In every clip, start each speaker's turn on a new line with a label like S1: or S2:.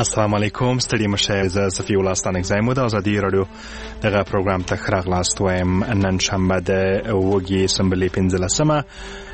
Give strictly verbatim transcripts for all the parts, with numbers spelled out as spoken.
S1: السلام علیکم، ستړي مشه. زه صفي الله ستانکزی مو د ازادي رادیو دغه پروګرام ته ښه راغلاست وایم. نن شنبه د اوږې سنبلې پنځلسمه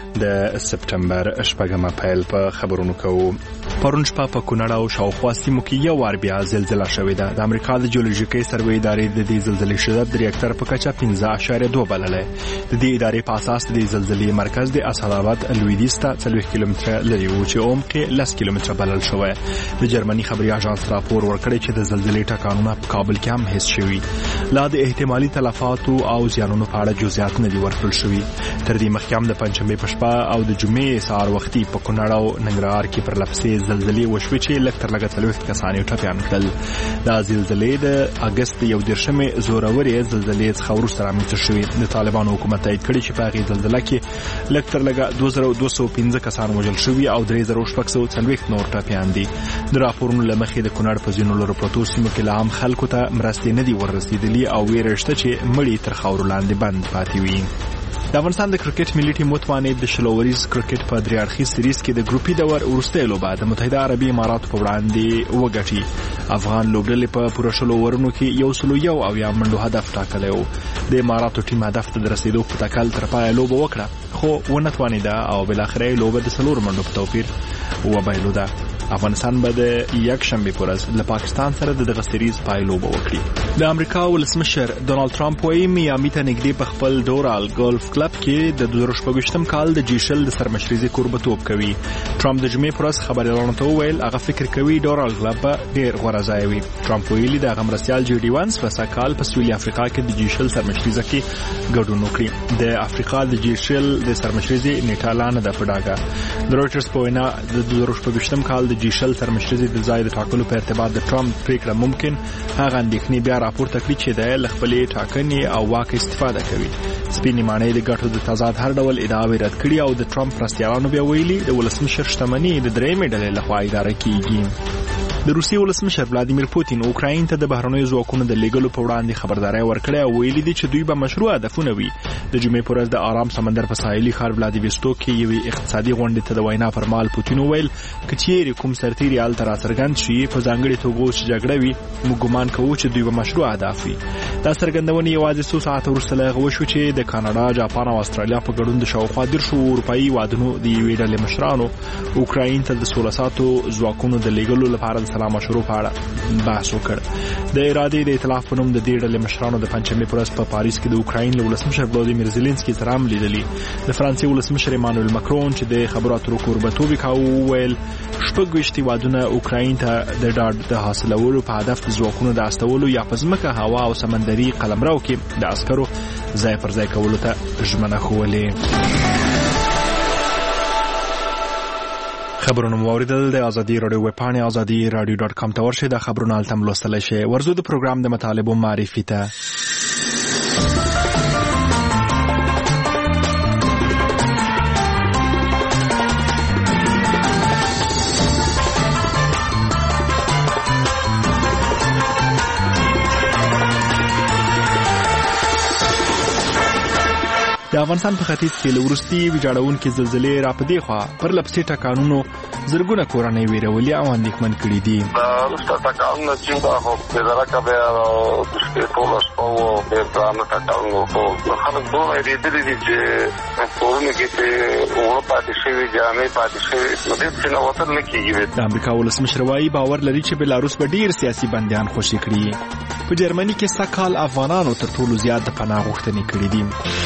S1: د سپټمبر شپږمه پیل په خبرونو کوو. پرون شپه په کونړ او شاوخوا سیمو کې یو وار بیا زلزله شوې ده. د امریکا د جیولوژیکي سروې ادارې د دې زلزلې شدت د ریاکټر په کچه پنځه اعشاریه دوه بللی. د دې ادارې په اساس د دې زلزلې مرکز د اسعدآباد لویدیځ ته څلوېښت کیلومتره لرې و چې عمق یې لس کیلومتره بلل شوی. د جرمني خبري اژانس راپور ورکړی چې د زلزلې ټکانونه په کابل کې هم حس شوي. لا د احتمالي تلفاتو او زیانونو په اړه جزئیات نه دي ورکړل شوي. تر دې مخکې هم د پنجشنبې په شپه او د جمعې سهار وختي په کونړ او ننګرهار کې پر لپسې زلزلې وشوې چې لږ تر لږه څلوېښت کسان یې ټپیان کړل. دا زلزلې د اګست یو دېرشمې زورورې زلزلې څخه وروسته رامنځته شوې. د طالبانو حکومت تایید کړي چې په هغې زلزله کې لږ تر لږه دوه زره دوه سوه پنځه کسان وژل شوي او درې زره شپږ سوه څلوېښت نور ټپیان دي. د راپورونو له مخې د کونړ په ځینو لرو پرتو سیمو کې لا هم خلکو ته مرستې نه دي وررسېدلي او ویره شته چې مړي تر خاورو لاندې بند پاتې وي. د افغانستان د کرکټ ملي ټیم متوانید د شل اوریز کرکټ په درې اړخیز سریز کې د ګروپي دور وروستۍ لوبه د متحده عربي اماراتو په وړاندې وګټي. افغان لوبډلې په پوره شلو اورونو کې یو سلو یو اویا منډو هدف ټاکلی و. د اماراتو ټیم هدف ته د رسېدو په تکل تر پایه لوبه وکړه خو ونه توانېده او بالاخره یې لوبه د څلورو منډو په توپیر وبایلوده. افغانستان به د یک شنبې په ورځ له پاکستان سره د دغه سریز پای لوبه وکړي. د امریکا ولسمشر ډونالد ټرمپ وايي میامي ته نږدې په خپل دورال ګولف کلب کې د دوه زره شپږویشتم کال د جی شل د سرمشريزي کوربتوب کوي. ټرمپ د جمعې په ورځ خبريالانو ته وویل هغه فکر کوي ډورال کلب ډېر غوره ځای وي. ټرمپ ویلي د هغه مرستیال جی ډي وانس په سکهال په سویلي افریقا کې د جی شل سرمشريزه کې ګډون وکړي. د افریقا د جی شل د سرمشريزي نیټه لا نه ده په ډاګه. د رويټرز په وینا د دوه زره شپږویشتم کال د جی شل سرمشريزي د ځای د ټاکلو په ارتباط د ټرمپ پریکړه ممکن هغه اندېښنې بیا راپورته کړي چې د خپلې ټاکنې او واک استفاده کوي. سپینې ماڼۍ د ګټو د تضاد هر ډول ادعاوې رد کړي او د ټرمپ مرستیالانو بیا ویلي د ولسمشر شتمني د درېیمې ډلې لخوا اداره کیږي. د روسیې ولسمشر ولادیمیر پوتین اوکراین ته د بهرنیو ځواکونو د لیږلو په وړاندې خبرداری ورکړی او ویلي دي چې دوی به مشروع هدفونه وي. د جمعې په ورځ د آرام سمندر په ساحلي ښار ولادیوستوک کې یوې اقتصادي غونډې ته د وینا پر مهال پوتین وویل که چیرې کوم سرتیري هلته راڅرګند شي په ځانګړې توګه چې جګړه وي موږ ګمان کوو چې دوی به مشروع اهداف وي. دا څرګندونې یوازې څو ساعته وروسته له هغه وشو چې د کاناډا، جاپان او استرالیا په ګډون د شاوخوا دېرشو اروپایي هېوادونو د یوې ډلې مشرانو اوکراین ته د سوله ساتو ځواکونو د لیږلو لپاره د سلا مشورو په اړه بحث وکړ. د ارادې د ائتلاف په نوم د دې ډلې مشرانو د پنجشنبې په ورځ په پاریس کې د اوکراین له ولسمشر ولادیمیر زیلنسکي سره هم لیدلي. د فرانسې ولسمشر ایمانوئل مکرون چې د خبرو اترو کوربتوب یې کاوه وویل شپږویشت هېوادونه اوکراین ته د ډاډ د حاصلولو په هدف د ځواکونو د استولو یا په ځمکه، هوا او سمندري قلمرو کې د عسکرو ځای پر ځای کولو ته ژمنه ښوولې. خبرونه مو اوریدل. د ازادي رادیو ویب پاڼې ازادي رادیو ډاټ کام ته ورشئ. د خبرونه هلته هم لوستلی شئ. ورځو د پروګرام د مطالبو معرفي ته. د افغانستان په ختیځ کې له وروستي ویجاړونکې زلزلې را په دې خوا پر لپسې ټکانونو زرګونه کورنۍ ویرولي او اندېښمن کړي دي.
S2: دا وروسته ټکانونه چې دا خو بېدرکه بیا د شپې ټوله شپه وو ډېر ګرانه ټکانونه خو خلک دومره وېرېدلي دي چې کورونو کې پرې اوړه پاتې شوي، جامې پاتې شوي، نو ډېر څه نه وتل نه کېږي.
S1: د امریکا ولسمشر وایي باور لري چې بلاروس به ډېر سیاسي بندیان خوشي کړي. په جرمني کې سږ کال افغانانو تر ټولو زیات د پناه غوښتنې کړي دي.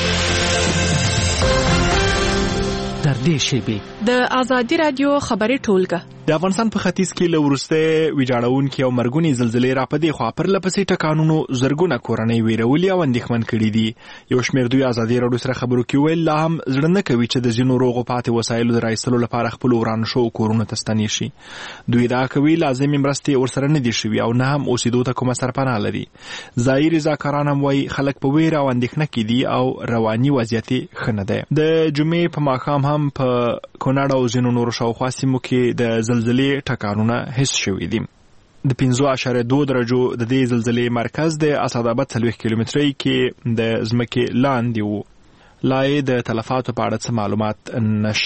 S3: در دې شیبې
S4: د ازادي رادیو خبري ټولګه
S1: د افغانستان په ختیځ کې له وروسته ویجاړونکې او مرګونې زلزلې را په دې خوا پر لپسې ټکانونو زرګونه کورنۍ ویرولي او اندېښمن کړي دي. یو شمېر دوی ازادي راډیو سره خبرو کې ویل لا هم زړه نه کوي چې د ځینو روغو پاتې وسایلو د رایستلو لپاره خپلو ورانو شوو کورونو ته ستنې شي. دوی ادعا کوي لازمې مرستې ورسره نه دي شوي او نه هم اوسېدو ته کومه سرپناه لري. ځایي رضاکاران هم وایي خلک په ویره او اندېښنه کې دي او رواني وضعیت یې ښه نه دی. د جمعې په ماښام هم په کونړ او ځینو نورو شاوخوا سیمو کې د زلزلې ټکانونه حس شوي دي. د پنځه اعشاریه دوه درجو د دې زلزلې مرکز د اسعدآباد څلوېښت کیلومترۍ کې د ځمکې لاندې و. لا یې د تلفاتو په اړه څه معلومات نشته.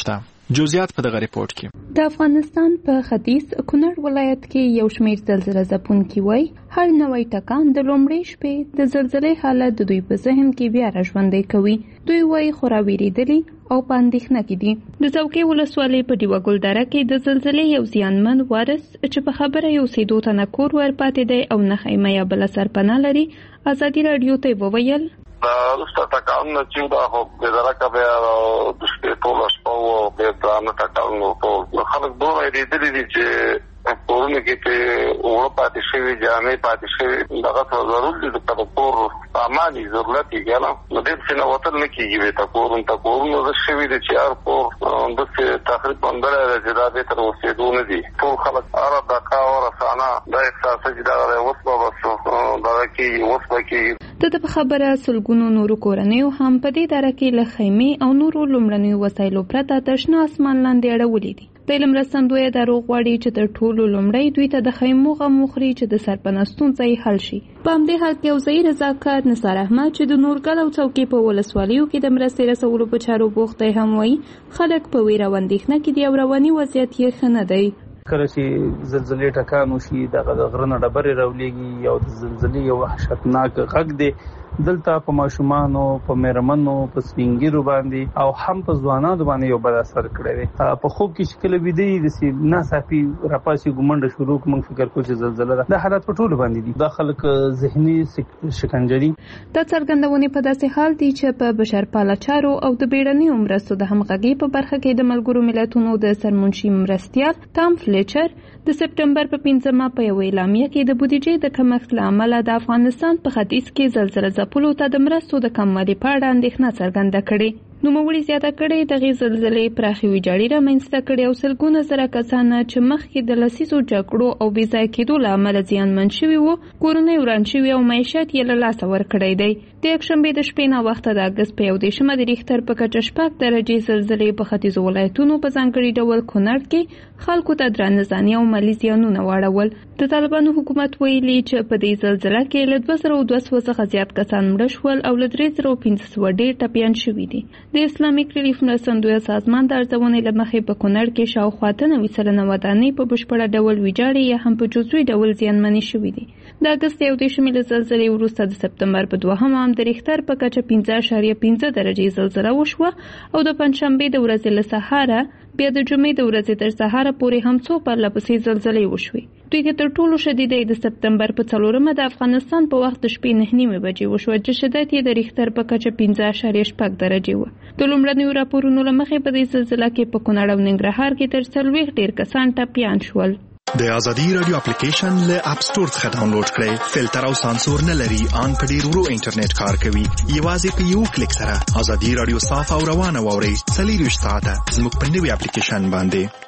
S1: جزئیات په دغه ریپورت کې.
S5: د افغانستان په ختیځ کونړ ولایت کې یو شمېر زلزله ځپونکي وایي هر نوی ټکان د لومړۍ شپې د زلزلې حالت د دوی په ذهن کې بیا راژوندی کوي. دوی وایي خورا ویرېدلي او په اندېښنه کې دي. د څوکۍ ولسوالۍ په ډیوه ګل دره کې د زلزلې یو زیانمن وارث چې په خبره یو اوسېدو تنه کور ورپاتې دی او نه خیمه یا بله سرپناه لري ازادي راډیو ته وویل
S2: دا وروسته ټکانونه چې دا خو د درکه بیا د شپې ټوله شپه وو بیا درانه ټکانونه ټول خلک دومره ویرېدلي دي چې کورونه کې چې اوړه پاتې شوي جامې پاتې شوي دغه څه ضرور دي د کور سامان یې ضرورت یې که نه نو ډېر څه نه وتل نه کېږي بېرته کورونو ته کورونه داسې شوي دي چې هر کور داسې تقریبا بندلی دی چې دا بېرته د اوسېدو نه دي. ټول خلک هره دقه او رسانه دا احساسه چې دغه دی اوس به بس دغه کېږي اوس به کېږي.
S5: د ده په خبره سلګونو نورو کورنیو هم په دې دره کې له خیمې او نورو لومړنیو وسایلو پرته د شنه اسمان لاندې اړولي دي. د علم مرستندویه دا روغ غواړي چې تر ټولو لومړی دوی ته د خیمو غم وخوري چې د سرپناه ستونزه یې حل شي. په همدې حال کې یو ځایي رضاکار نثار احمد چې د نورګل او څوکۍ په ولسوالیو کې د مرستې رسولو په چارو بوخت دی هم وایي خلک په ویره او اندېښنه کې دي او رواني وضعیت یې ښه نه دی.
S6: کله چې زلزلې ټکان وشي دغه د غره نه ډبرې راولېږي او د زلزلې یو وحشتناک غږ دی. دلته په ماشومانو په مېرمنو په سپینګیرو باندې او هم په ځوانانو باندې یو بد اثر کړی دی. په خوب کې چې کله ویده یې داسې ناڅاپي راپاسي ګمنډه شروع کړو موږ فکر کوو چې زلزله ده. دا حالات په ټولو باندې دي. دا خلک ذهني شکنجه دي.
S5: دا څرګندونې په داسې حال دي چې په بشرپاله چارو او د بیړنیو مرستو د همغږۍ په برخه کې د ملګرو ملتونو د سرمنشي مرستیال تام فلیچر د سپټمبر په پنځمه په یو اعلامیه کې د بودیجې د کمښت له امله د افغانستان په ختیځ کې زلزله ځپلو ته د مرستو د کموالي په اړه اندېښنه څرګنده کړې. نوموړي زیاته کړې دغې زلزلې پراخې ویجاړي رامنځته کړې او سلګونه زره کسان چې مخکې د لسیزو جګړو او بې ځایه کېدو له امله زیانمن شوي وو کورونه وران شوي او معیشت یې له لاسه ورکړی دی. د یکشنبې د شپې ناوخته د اګست په یو دېرشمه د ریختر په کچه شپږ درجې زلزلې په ختیځو ولایتونو په ځانګړي ډول کونړ کې خلکو ته درانه ځاني او مالي زیانونه واړول. د طالبانو حکومت ویلي چې په دې زلزله کې له دوه زره دوه سوه څخه زیات کسان مړه شول او له درې زره پنځه سوه ډېر ټپیان شوي دي. د اسلامک ریلیف مرستندویه سازمان د ارزونې له مخې په کونړ کې شاوخوا اته نوي سلنه ودانۍ په بشپړه ډول ویجاړې یا هم په جزوي ډول زیانمنې شوي دي. د اګست یو دېرشمې له زلزلې وروسته د سپتمبر په دوهمه هم د ریختر په کچه پنځه اعشاریه پنځه درجې زلزله وشوه او د پنجشنبې د ورځې له سهاره بیا د جمعې د ورځې تر سهاره پورې هم څو پرله پسې زلزلې وشوې. دوی کې تر ټولو شدیده د سپتمبر په څلورمه د افغانستان په وخت د شپې نهه نیمې بجې وشوه چې شدت یې د ریختر په کچه پنځه اعشاریه شپږ درجې وه. د لومړنیو راپورونو له مخې په دې زلزله کې په کونړ او ننګرهار کې تر څلوېښت ډېر کسان ټپیان شول.
S7: د ازادي رادیو اپلیکیشن له اپ سټور څخه ډاونلوډ کړئ. فلټر او سانسور نه لري، ان په ډیر ورو انټرنیټ کار کوي. یوازې په یو کلیک سره ازادي رادیو صاف او روانه واورئ. څلېرویشت ساعته زموږ په نوي اپلیکیشن باندې.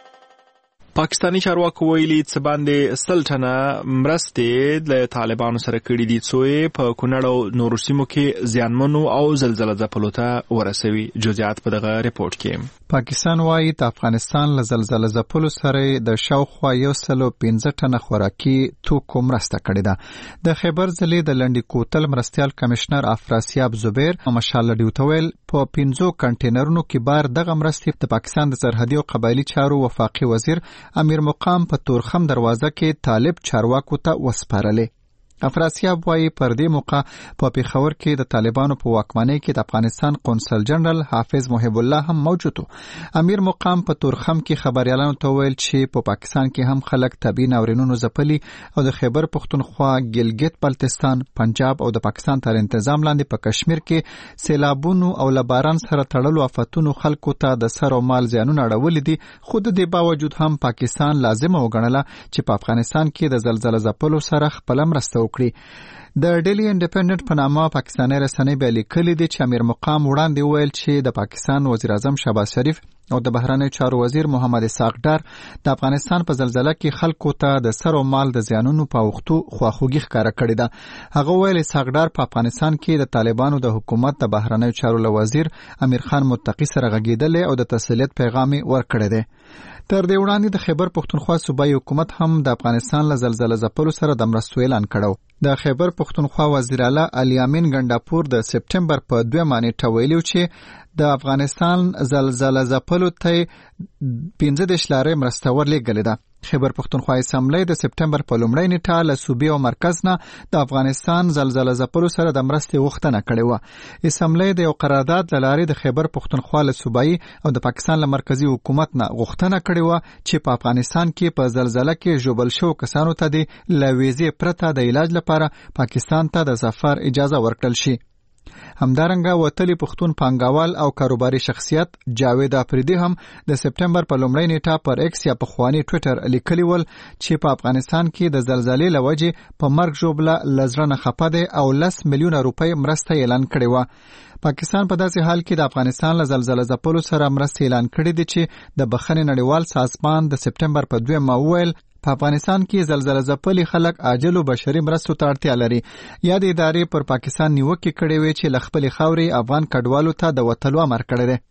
S1: پاکستانی چارواکو ویلي څه باندې سل ټنه مرستې له طالبانو سره کړي دي څو په کونړ او نورو سیمو کې زیانمنو او زلزله ځپلو ته ورسوي. جزئیات په دغه ریپورت کې.
S8: پاکستان وايي د افغانستان له زلزله ځپلو سره د شاوخوا یو سل او پنځه ټنه خوراکي توکو مرسته کړې ده. د خیبر ضلع د لنډي کوتل مرستیال کمشنر افراسیاب زبیر مشال ډیوټویل په پنځو کنټینرونو کې بار دغه مرستې د پاکستان د سرحدي او قبایلی چارو وفاقي وزیر امیر مقام په تورخم دروازه کې طالب چارواکو ته وسپارلې. افراسیاب وايي پر دې موقع په پیښور کې د طالبانو په واکمنۍ کې د افغانستان قونسل جنرال حافظ محب الله هم موجود و. امیر مقام په تورخم کې خبريالانو ته ویل چې په پاکستان کې هم خلک طبي ناورینونو ځپلي او د خیبر پښتونخوا، ګلګت بلتستان، پنجاب او د پاکستان تر انتظام لاندې په کشمیر کې سیلابونو او لباران سره تړلو آفتونو خلکو ته د سر او مال زیانونه اړولي دي. خو د دې باوجود هم پاکستان لازمه وګڼله چې په افغانستان کې د زلزله ځپلو سره خپل مرسته د ډیلی انډیپندنت په نامه پاکستاني رسنۍ بیا لیکلي دي چې امیر مقام وړاندې وویل چې د پاکستان وزیر اعظم شهباز شریف او د بهرنیو چارو وزیر محمد اسحاق ډار د افغانستان په زلزله کې خلکو ته د سر او مال د زیانونو په وختو خواخوږي ښکاره کړې ده. هغه ویل اسحاق ډار په افغانستان کې د طالبانو د حکومت د بهرنیو چارو له وزیر امیر خان متقی سره غږېدلی او د تسلیت پیغام ورکړی دی. تر دې وړاندې د خیبر پښتونخوا صوبایي حکومت هم د افغانستان له زلزله ځپلو سره د مرستو اعلان کړو. د خیبر پښتونخوا وزیر اعلی علي امین ګنڈاپور د سپټمبر په دویمه نیټه ویلي چې د افغانستان زلزلہ ځپلو ته پنځه دېرش لارې مرسته ورلېږلې ده. خیبر پښتونخوا اسمبلی د سپټمبر په لومړۍ نیټه له صوبې او مرکز نه د افغانستان زلزلہ ځپلو سره د مرستې غوښتنه کړې وه. اسمبلی د یو قرارداد له لارې د خیبر پښتونخوا له صوبایي او د پاکستان له مرکزي حکومت نه غوښتنه کړې وه چې په افغانستان کې په زلزلہ کې ژوبل شوو کسانو ته د له ویزې پرته د علاج لپاره پاکستان ته د سفر اجازه ورکړل شي. همدارنګه وتلی پښتون پانګوال او کاروباري شخصیت جاوید افریدي هم د سپټمبر په لومړۍ نیټه پر ایکس یا پخوانی ټویټر لیکلی ول چې په افغانستان کې د زلزلې له وجې په مرګ ژوبله لزړه نه خپه دی او لس میلیونه روپۍ مرسته اعلان کړې وه. پاکستان په داسې حال کې د افغانستان له زلزلہ ځپلو سره مرسته اعلان کړې دي چې د بخښنې نړیوال سازمان د سپټمبر په دویمه وویل په افغانستان کې زلزلہ ځپلي خلک عاجلو بشري مرستو ته اړتیا لري. یا د ادارې پر پاکستان نیوکې کړې وې چې له خپلې خاورې افغان کډوالو ته د وتلو امر کړی دی.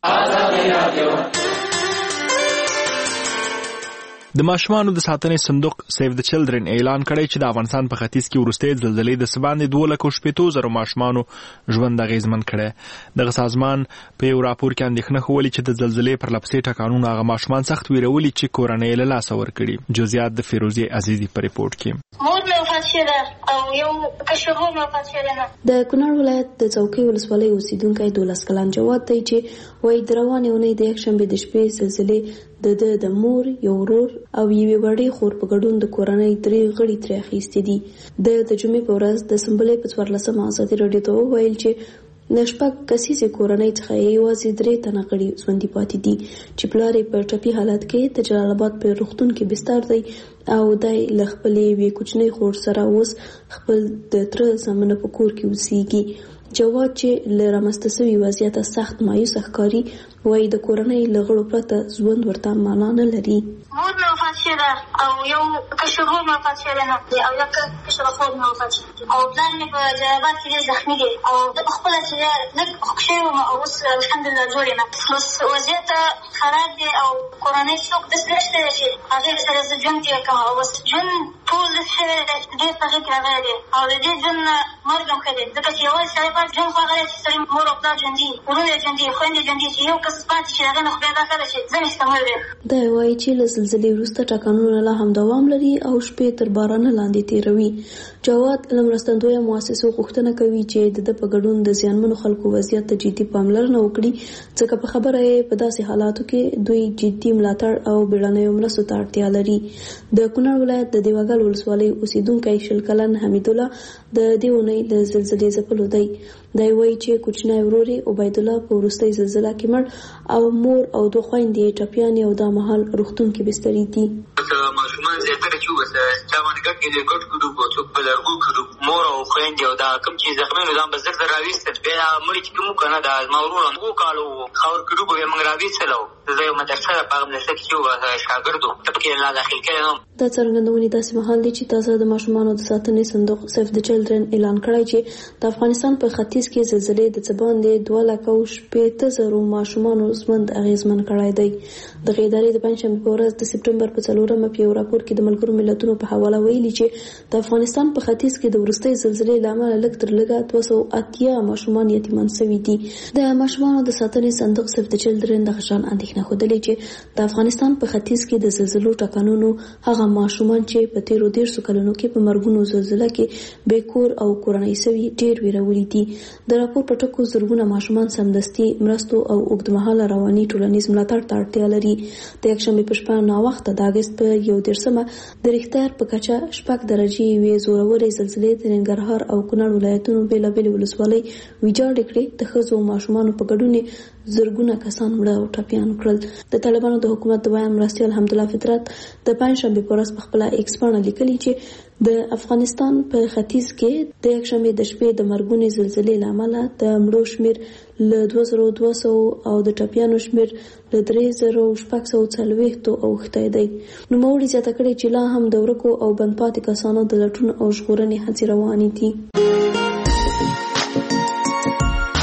S1: د ماشومانو د ساتنې صندوق سیو د چلډرن اعلان کړی چې د افغانستان په ختیځ کې وروستۍ زلزلې د سباندې دوه لکه شپېتو زرو ماشومانو ژوند اغېزمن کړی. دغه سازمان په یو راپور کې اندېښنه ښولې چې د زلزلې پر لپسې ټکانونو هغه ماشومان سخت ویرولي چې کورنۍ یې له لاسه ورکړي. جزئیات د فیروزې عزیزي په ریپورټ کې.
S9: مور مې وفات شوې او یو کشر ورور مې وفات شوی دی.
S10: د کونړ ولایت د څوکۍ ولسوالۍ اوسیدونکی دولس کلن جواد دی چې وایي د روانې اونۍ د یکشنبې د شپې زلزلې د د د مور یو ورور او یوې وړې خور په ګډون د کورنۍ درې غړي ترې اخیستي دي. د د جمعې په ورځ د سنبلې په څوارلسمه ازادي راډیو ته وویل چې د شپږ کسیزې کورنۍ څخه یوازې درې تنه غړي ژوندي پاتې دي چې پلار یې په ټپي حالت کې د جلال آباد په روغتون کې بستر دی او دی له خپلې یوې کوچنۍ خور سره اوس خپل د تره زامنه په کور کې اوسیږي. جواد چې له رامنځته سوي وضعیته سخت مایوسه ښکاري وایي د کورنۍ له غړو پرته ژوند ورته معنا نه لري.
S9: مور مې وفات شوې ده او یو کشر ورور مې وفات شوی دی او یو کشره خور مې وفات شوې ده او پلار مې په جلال آباد کې ډېر زخمي دی او زه پخپله چې لږ خوږ شوې وم او اوس الحمدلله جوړ یم. بس وضعیت خراب دی او کورنۍ څوک داسې نشته دی چې هغې سره زه ژوند تېر کړم او بس ژوند ټول داسې شوی دی ډېر په غېږ کې راغلی دی او د دې ژوند نه مرګ هم ښه دی ځکه چې یوازې سړی پاتې ژوند خو هغه دی چې سړي مور او پلار ژوندي ورونه یې ژوندي خویندې ژوندي چې یو کس پاتې چې هغې نه خدای دا ښه ده چې ځنې ستمر دی.
S10: دی وایي چې له زلزلې وروسته ټکانونه لا هم دوام لري او شپې تر بارانه لاندې تېروي. جواد له مرستندویه مؤسسو غوښتنه کوي چې د ده په ګډون د زیانمنو خلکو وضعیت ته جدي پاملرنه وکړي ځکه په خبره یې په داسې حالاتو کې دوی جدي ملاتړ او بیړنیو مرستو ته اړتیا لري. د کونړ ولایت د دیوګل ولسوالۍ اوسیدونکی شل کلن حمیدالله د دې اونۍ له زلزلې ځپلو دی. دی وایي چې کوچنی ورور یې عبیدالله په وروستۍ زلزله کې مړ او مور او دوه خویندې یې ټپیانې او دا مهال روغتون کې بسترې دي.
S11: ماشومان زیاتره چې وبس چا باندې ګډ کې د ګډ کړو په څوک په لرګو کړو مور او خویندې او دا کوم چې زخمي نو ځان به زر زر راويستل بیا مړي چې کوم کنه دا ما ورور نو کالو خاور کړو به موږ راويستلو زه یو مدرسه په مدرسه کې یو شاګردو تبکې نه داخل کړم.
S10: دا څرګندونې داسې مهال دي چې تاسو د ماشومانو د ساتنې صندوق سیف د چلډرن اعلان کړی چې د افغانستان په ختیځ کې زلزلې د څه باندې دوه لکه شپېته زرو ماشومانو ژوند اغېزمن کړی دی. دغه ادارې د پنجشنبې په ورځ د سپټمبر په څلورمه په یو راپور کې د ملګرو ملتونو په حواله ویلي چې د افغانستان په ختیځ کې د وروستۍ زلزلې له امله لږ تر لږه دوه سوه اتیا ماشومان یتیمان شوي دي. د ماشومانو د ساتنې صندوق سیف د چلډرن دغه شان اندېښنه ښودلې چې د افغانستان په ختیځ کې د زلزلو ټکانونو هغه ماشومان چې په تیرو دېرشو کلونو کې په مرګونو زلزله کې بې کور او کورنۍ شوي ډېر ویرولي دي. د راپور په ټکو زرګونه ماشومان سمدستي مرستو او اوږدمهاله رواني ټولنیز ملاتړ ته اړتیا لري. د یکشنبې په شپه ناوخته د اګست په یو دېرشمه د ریختر په کچه شپږ درجې یوې زورورې زلزلې د ننګرهار او کونړ ولایتونو بېلابېلې ولسوالۍ ویجاړې کړې. د ښځو او ماشومانو په ګډون زرګونه کسان مړه او ټپیان کړل. د طالبانو د حکومت د وایم مرستیال حمدالله فطرت د پنجشنبې په ورځ په خپله ایکس پاڼه لیکلي چې د افغانستان په ختیځ کې د یکشنبې د شپې د مرګونې زلزلې له امله د مړو شمېر له دوه زره دوه سوه او د ټپیانو شمېر له درې زره شپږ سوه څلوېښتو اوښتی دی. نوموړي زیاته کړې چې لا هم د ورکو او بند پاتې کسانو د لټون او ژغورنې هڅې روانې دي.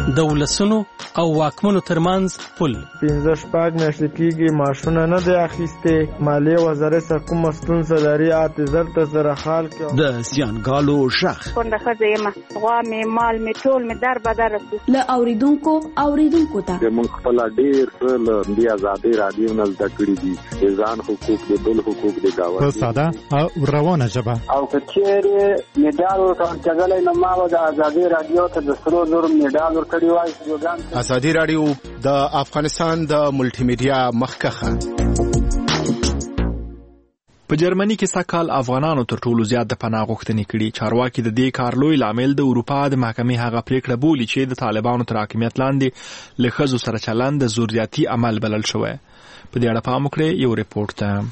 S3: د ولسونو او واکمنو ترمنځ پل.
S12: پنځه شپږ میاشتې کېږي ماشونه نه دی اخیستې. مالیې وزارت څخه کومه ستونزه لري اته زر ته سره حال کړو.
S3: د زیانګالو غږ
S13: څنګه ښځه یم غوا مې مال مې ټول مې در بدر رسي.
S10: له اوریدونکو اوریدونکو ته
S2: موږ خپل ډېر څه له دې آزادۍ رادیو نه زده کړي دي. ځان حقوق د بل حقوق د گاوند
S14: په ساده او روانه ژبه.
S15: او کچېرې میډال ورکړل کېدلای نو ما د آزادۍ رادیو ته د سرو زرو میډال ورکړی وای.
S16: آزادۍ رادیو د افغانستان د ملټي میډیا مخکخه.
S1: په جرمني کې سږکال افغانانو تر ټولو زیات د پناه غوښتنې کړي. چارواکي د دې کار لوی لامل د اروپا د محکمې هغه پریکړه بولي چې د طالبانو تر حاکمیت لاندې له ښځو سره چلند د زوریاتي عمل بلل شوی. په دې اړه پام وکړئ یو ریپورت ته.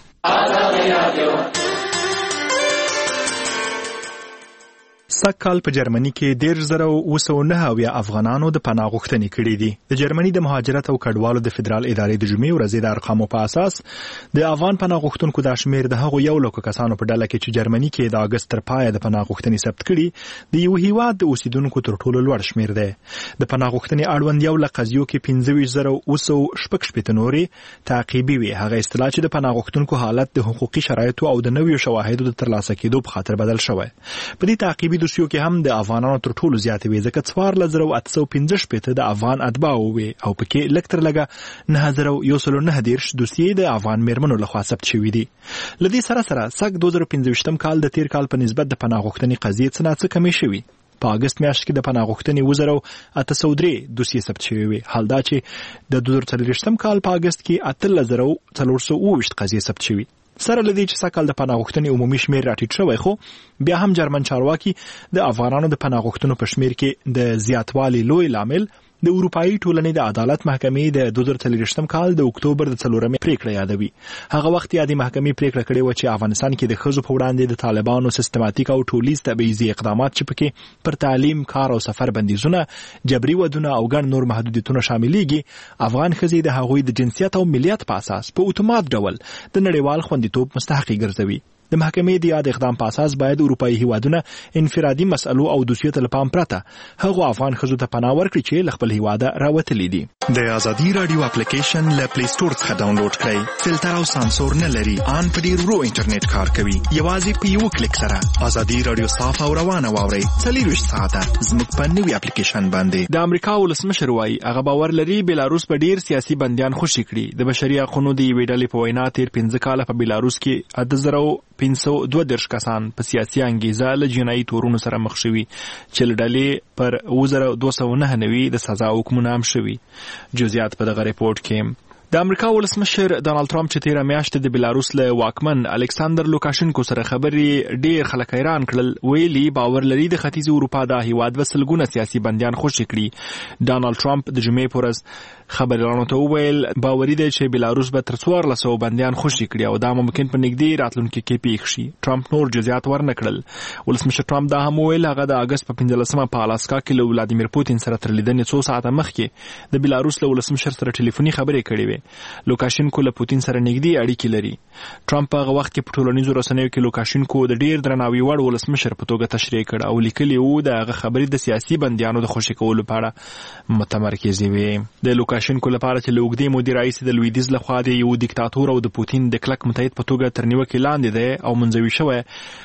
S1: سږکال په جرمني کې ډېر زره اوه سوه نهه اویا افغانانو د پناه غوښتنې کړې دي. د جرمني د مهاجرت او کډوالو د فدرال ادارې د جمعې ورځې د ارقامو په اساس د افغان پناه غوښتونکو دا شمېر د هغو یو لکو کسانو په ډله کې چې جرمني کې د اګست تر پایه د پناه غوښتنې ثبت کړي د یو هیواد د اوسیدونکو تر ټولو لوړ شمېر دی. د پناه غوښتنې اړوند یو له قضیو کې پنځه ویشت زره اوه سوه شپږ شپېته نورې تعقیبي وي. هغه اصطلاح چې د پناه غوښتونکو حالت د حقوقي شرایطو او د نویو شواهدو د ترلاسه کېدو په خاطر بدل شوی. په دې تعقیبي دوسیو کې هم د افغانانو تر ټولو زیاتې وي ځکه څوارلس زره اته سوه پنځه شپېته د افغان اتباعو وي او پکې لږ تر لږه نهه زره یو سل نهه دېرش دوسیې د افغان میرمنو لخوا ثبت شوي دي. له دې سره سره سږ دوه زره پنځه ویشتم کال د تیر کال په نسبت د پناه غوښتنې قضیې څه ناڅه کمې شوي. په اګست میاشت کې د پناه غوښتنې اوه زره اته سوه درې دوسیې ثبت شوي وي. حال دا چې د دوه زره څلوېښتم کال په اګست کې اتلس زره څلور سوه اوه ویشت قضیې ثبت شوي. سره لدی چې سږکال د پناه غوښتنې عمومي شمېر راټیټ شوی خو بیا هم جرمن چارواکي د افغانانو د پناه غوښتنو په شمېر کې د زیاتوالي لوی لامل د اروپایي ټولنې د عدالت محکمې د دوه زره څلوېښتم کال د اکتوبر د څلورمې پریکړه یادوي. هغه وخت یې د محکمې پریکړه کړې و چې افغانستان کې د ښځو په وړاندې د طالبانو سیستماتیک او ټولیز تبعیضي اقدامات چې پکې پر تعلیم، کار او سفر بندیزونه، جبري ودونه او ګڼ نور محدودیتونه شاملېږي، افغان ښځې د هغوی د جنسیت او ملیت په اساس په اتومات ډول د نړیوال خوندیتوب مستحقې ګرځوي. د محکمې د یاد اقدام په اساس باید اروپایي هیوادونه انفرادي مسئلو او دوسیو ته له پام پرته هغو افغان ښځو ته پناه ورکړي چې له خپل هیواده راوتلي دي.
S7: د ازادي رادیو اپلیکیشن له پلی سټور څخه ډاونلوډ کړئ. فلټر او سانسور نه لري. ان په ډیر ورو انټرنیټ کار کوي. یوازې په یو کلیک سره ازادي رادیو صاف او روانه واورئ. څلوېښت ساعته زموږ په نوي اپلیکیشن باندې.
S1: د امریکا ولسمشر وایي هغه باور لري بیلاروس په ډیر سیاسي بندیان خوشي کړي. د بشري حقوقو د یوې ډلې په وینا تیر پنځه کاله په بیلاروس کې اته زره پنځه سوه دوه دېرش کسان په سیاسي انګیزه له جنایي تورونو سره مخ شوي چې له ډلې پر اوه زره دوه سوه نهه نوي د سزا حکمونه هم شوي. جزئیات په دغه ریپورت کې. د امریکا ولسمشر ډانلډ ټرمپ چې تیره میاشت د بیلاروس له واکمن الکساندر لوکاشنکو سره خبرې ډیر خلک حیران کړل. ویلي باور لري د ختیځ اروپا د هیواد و سلګونه سیاسي بندیان خوشي کړي. ډانلډ ټرمپ د جمعې په ورځ خبريالانو ته وویل باوري دی چې بیلاروس به تر څوارلس سوه بندیان خوشي کړي او دا ممکن په نږدې راتلونکي کې پیښ شي. ټرمپ نور جزئیات ورنه کړل. ولسمشر ټرمپ دا هم وویل هغه د اګست په پنځلسمه په الاسکا کې له ولادیمیر پوتین سره تر لیدنې څو ساعته مخکې د بیلاروس له ولسمشر سره ټلیفوني خبرې کړې وې. لوکاشنکو له پوتین سره نږدې اړیکې لري. ټرمپ په هغه وخت کې په ټولنیزو رسنیو کې لوکاشنکو د ډیر درناوي وړ ولسمشر په توګه تشریح کړ او لیکلي وو د هغه خبرې د سیاسي بندیانو د خوشي کولو په اړه متمرکزې وي. د لوکاشنکو لپاره چې لوګدې مودي رئیس د لویدیز لخوا د یو دیکتاتور او د پوتین د کلک متحد په توګه تر نیوکې لاندې دی او منځوي شوی.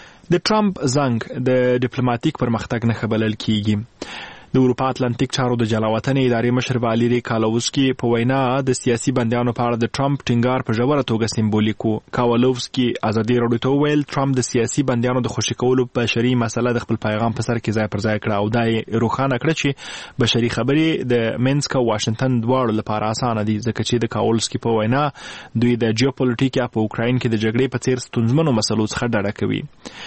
S1: د ټرمپ زنګ د ډیپلوماټیک پرمختګ نه خبرل کیږي. د اروپا اتلانتیک چارو د جلاوطنې ادارې مشر واليری کالووسکي په وینا د سیاسي بندیانو په اړه د ټرمپ ټینګار په ژوره توګه سمبولیک وو. کالووسکي ازادي راډیو ته ویل ټرمپ د سیاسي بندیانو د خوشي کولو بشري مسله د خپل پیغام په سر کې ځای پر ځای کړه او دا یې روښانه کړه چې بشري خبرې د مینسک او واشنگټن دواړو لپاره اسانه دي ځکه چې د کالووسکي په وینا دوی د جیوپولیټیک یا په اوکراین کې د جګړې په څیر ستونزمنو مسلو څخه ډډه کوي.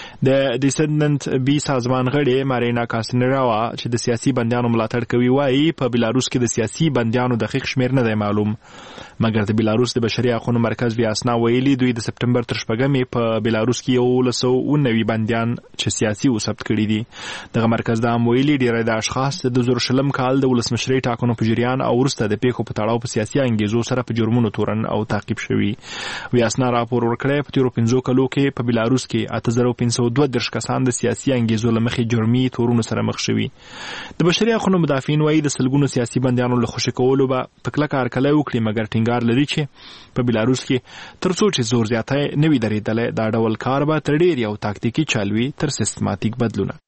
S1: د ډیسندنت بي سازمان غړي مارینا کاسنراوا چې د سیاسي بندیانو ملاتړ کوي وایي په بیلاروس کې د سیاسي بندیانو دقیق شمیر نه دی معلوم. مګر د بیلاروس د بشري حقوقو مرکز ویاسنا ویلي دوی د سپټمبر تر شپږمې په بیلاروس کې یو سل او نوي بندیان چې سیاسي وثبت کړي دي. دغه مرکز دا هم ویلي ډیری د اشخاص د دوه زره شلم کال د ولسمشرۍ ټاکنو په جریان او وروسته د پیښو په تړاو په سیاسي انګیزو سره په جرمونو تورن او تعقیب شوي. ویاسنا راپور ورکړی په تیرو پنځو کلو کې په بیلاروس کې اته زره پنځه سوه دوه دېرش کسان د سیاسي انګیزو له مخې جرمي تورونو سره مخ شوي. د د بشري حقوقو مدافعین وایي د سلګونو سیاسي بندیانو له خوشي کولو به په کلکه هرکلی وکړي، مګر ټینګار لري چې په بیلاروس کې تر څو چې زور زیاتی نه وي درېدلی، دا ډول کار به تر ډېر یو تاکتیکي چل وي تر سیستماتیک بدلونه.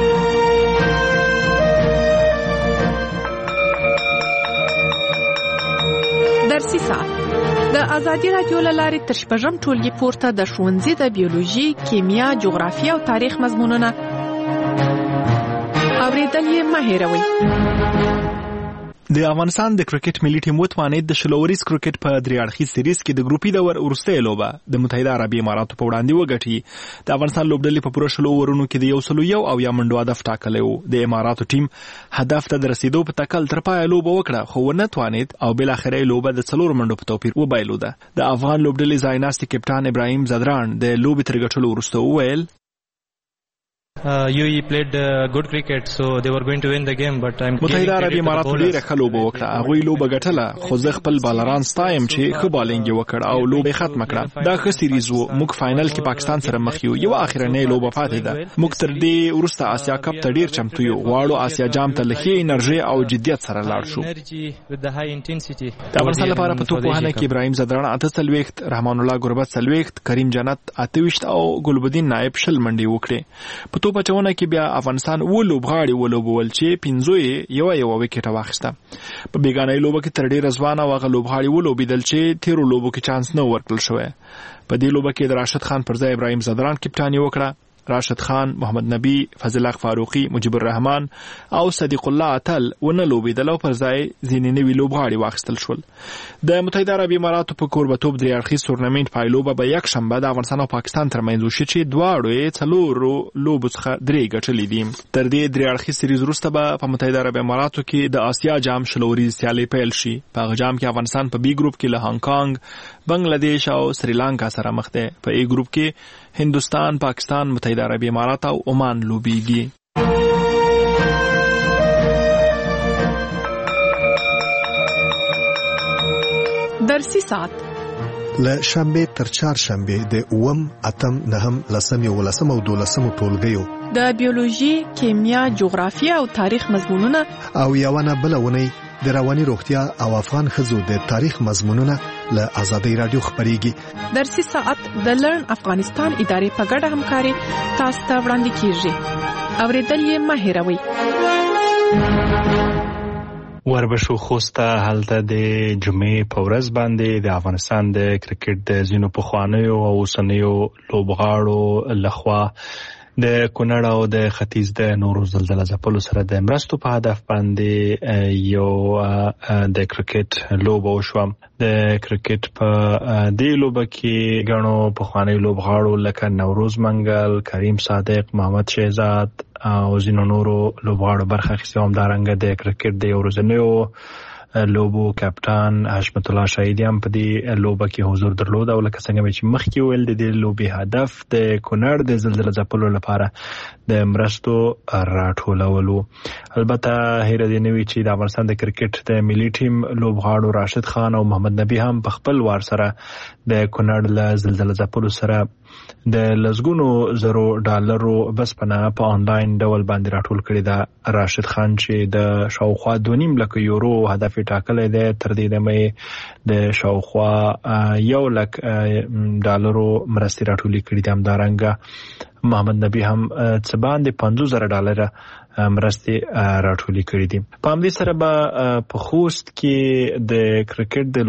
S4: درسي ساعت د ازادي رادیو له لارې تر شپږم ټولګي پورته د ښوونځي د بیولوژي، کیمیا، جغرافیه او تاریخ مضمونونه اورېدل یې مه هېروئ.
S1: د افغانستان د کرکټ ملي ټیم وتوانید د شلوریز کرکټ په درې اړخیز سیریز کې د ګروپي دور وروستۍ لوبه د متحده عربي اماراتو په وړاندې وګټي. د افغانستان لوبډلې په پوره شلو اورونو کې د یو سلو یو او یا منډو هدف ټاکلی و. د اماراتو ټیم هدف ته د رسیدو په تکل تر پایه لوبه وکړه، خو ونه توانید او بالاخره لوبه د څلور منډو په توپیر وبایلوده. د افغان لوبډلې ځایناستي کپټان ابراهیم زدران د لوبې تر ګټلو وروسته وویل
S17: Uh, U A E played uh, good cricket, so they were going to win the game, but I'm
S1: متحده عربي اماراتو ډیره ښه لوبه وکړه، هغوی لوبه ګټله، خو زه خپل بالران ستایم چې ښه بالینګ یې وکړ او لوبه یې ختمه کړه. دا ښه سیریز و. موږ فاینل کې پاکستان سره مخ یو، یو اخرنۍ لوبه پاتې ده. موږ تر دې وروسته آسیا کپ ته ډیر چمتو یو، غواړو آسیا جام ته له ښې انرژي او جدیت سره لاړ شو. د افغانستان لپاره په توپ وهنه کې ابراهیم زدران اته څلوېښت، رحمان الله ګربت څلوېښت، کریم جنت اته ویشت او ګلبدین نایب شل منډې وکړې. په توپ اچونه کې بیا افغانستان و لوبغاړي ولوبول چې پنځو یې یوه یوه وکټه واخیسته. په بیګانۍ لوبه کې تر ډېره ځوانه او هغه لوبغاړي ولوبېدل چې تېرو لوبو کې چانس نه ورکړل شوی. په دې لوبه کې د راشد خان پر ځای ابراهیم زدران کپټاني وکړه. راشد خان، محمد نبی، فضل حق فاروقي، مجيب الرحمن او صدیق الله اتل ونه لوبېدل او پر ځای ځینې نوي لوبغاړي واخیستل شول. د متحده عربي اماراتو په کوربتوب درې اړخیز تورنمنټ پایلوبه به یک شنبه د افغانستان او پاکستان ترمنځ وشي چې دواړو یې څلورو لوبو څخه درې ګټلې دي. تر دې درې اړخیز سیریز وروسته به په متحده عربي اماراتو کې د آسیا جام شلوریز سیالۍ پیل شي. په هغه جام کې افغانستان په بي ګروپ کې له هانګ کانګ، بنگلادیش او سریلانکا سره مخ دی. په ای ګروپ کې هندوستان، پاکستان، متحده عربي امارات او عمان لوبېږي.
S4: درسي ساعت
S18: له شنبه تر چهارشنبه د اووم، اتم، نهم، لسم، یولسم او دولسم ټولګیو
S4: د بیولوژي، کیمیا، جغرافیه او تاریخ مضمونونه
S18: او یوونه بلونه د رواني روغتیا او افغان ښځو د تاریخ مضمونونه له ازادي رادیو خبريږي.
S4: درسي ساعت د لرن افغانستان ادارې په ګډه همکاري تاسو ته وړاندې کیږي. اوریدل یې مه هېروئ.
S1: وربشو خوسته هلته د جمعې په ورځ باندې د افغانستان د کرکټ د ځینو پخوانیو او اوسنیو لوبغاړو لخوا د کونړ او د ختیځ د نورو زلزله ځپلو سره د مرستو په هدف باندې یو د کرکټ لوبه وشوه. د کرکټ په دې لوبه کې ګڼو پخوانیو لوبغاړو لکه نوروز منګل، کریم صادق، محمد شهزاد او ځینو نورو لوبغاړو برخه اخیستې. همدارنګه د کرکټ د یو ورځنیو لوبو کپټان حشمت الله شهیدی هم په دې لوبه کې حضور درلود او لکه څنګه چې مخکې ویل د دې لوبې هدف د کونړ د زلزله ځپلو لپاره د مرستو راټولولو. البته هیره دې نه وي چې د افغانستان د کرکټ د ملي ټیم لوبغاړو راشد خان او محمد نبی هم په خپل وار سره د کونړ له زلزله ځپلو سره د لسګونو زرو ډالرو بسپنه په آنلاین ډول باندې راټول کړی ده. راشد خان چې د شاوخوا دوه نیم لک یورو هدف ټاکلی دی، تر دې دمه د شاوخوا یو لک ډالرو مرستې راټولې کړي دي. همدارنګه محمد نبی هم څه باندې پنځوس زره ډالره مرستې راټولې کړي دي. په همدې سره به په خوست کې د کرکټ د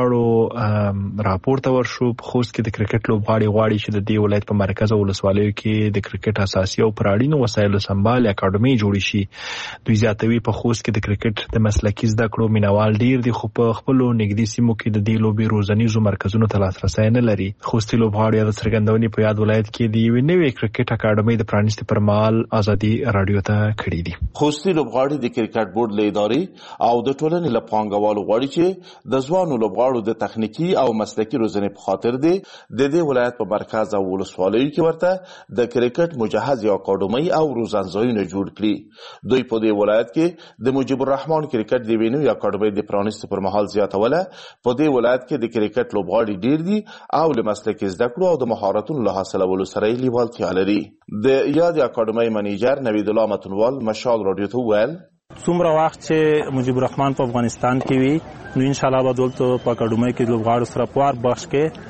S1: لوبغاړو راپورته ورشو. په خوست کې د کرکټ لوبغاړي غواړي چې د دې ولایت په مرکز او ولسوالیو کې د کرکټ اساسي او پراړینو وسایلو سمبال اکاډمي جوړې شي. دوی زیاتوي په خوست کې د کرکټ د مسلکي زده کړو مینوال ډیر دي، خو په خپلو نږدې سیمو کې د دې لوبې روزنیزو مرکزونو ته لاسرسی نه لري. خوستي لوبغاړي د څرګندونې په یاد ولایت کې د یوې نوې کرکټ اکاډمي د پرانیستي پر مهال ازادي رادیو ته کړي دي.
S19: خوستي لوبغاړي د کرکټ بورډ له ادارې او د ټولنې له پانګوالو غواړي چې د ځوانو لوبغاړو د تخنیکی او مسلکي روزنې په خاطر دی د دې ولایت په مرکز او ولسوالیو کې ورته د کرکټ مجهز اکاډمي او روزنځایونه جوړ کړي. دوی په دې ولایت کې د مجيب الرحمن کرکټ د وینو اکاډمي د پرانیستو پر مهال زیاتوله. په دې ولایت کې د کرکټ لوبغاړي ډیر دي او له مسلکي زده کړو او د مهارتونو له حاصلولو سره یې لیوالتیا لري. د یاد اکاډمي منیجر نوید الله متنوال مشال رادیو ته ویل
S20: څومره وخت چې مجيب الرحمن په افغانستان کې وي نو ان شاء الله به دلته په اکاډمۍ کې لوبغاړو سره په وار بخش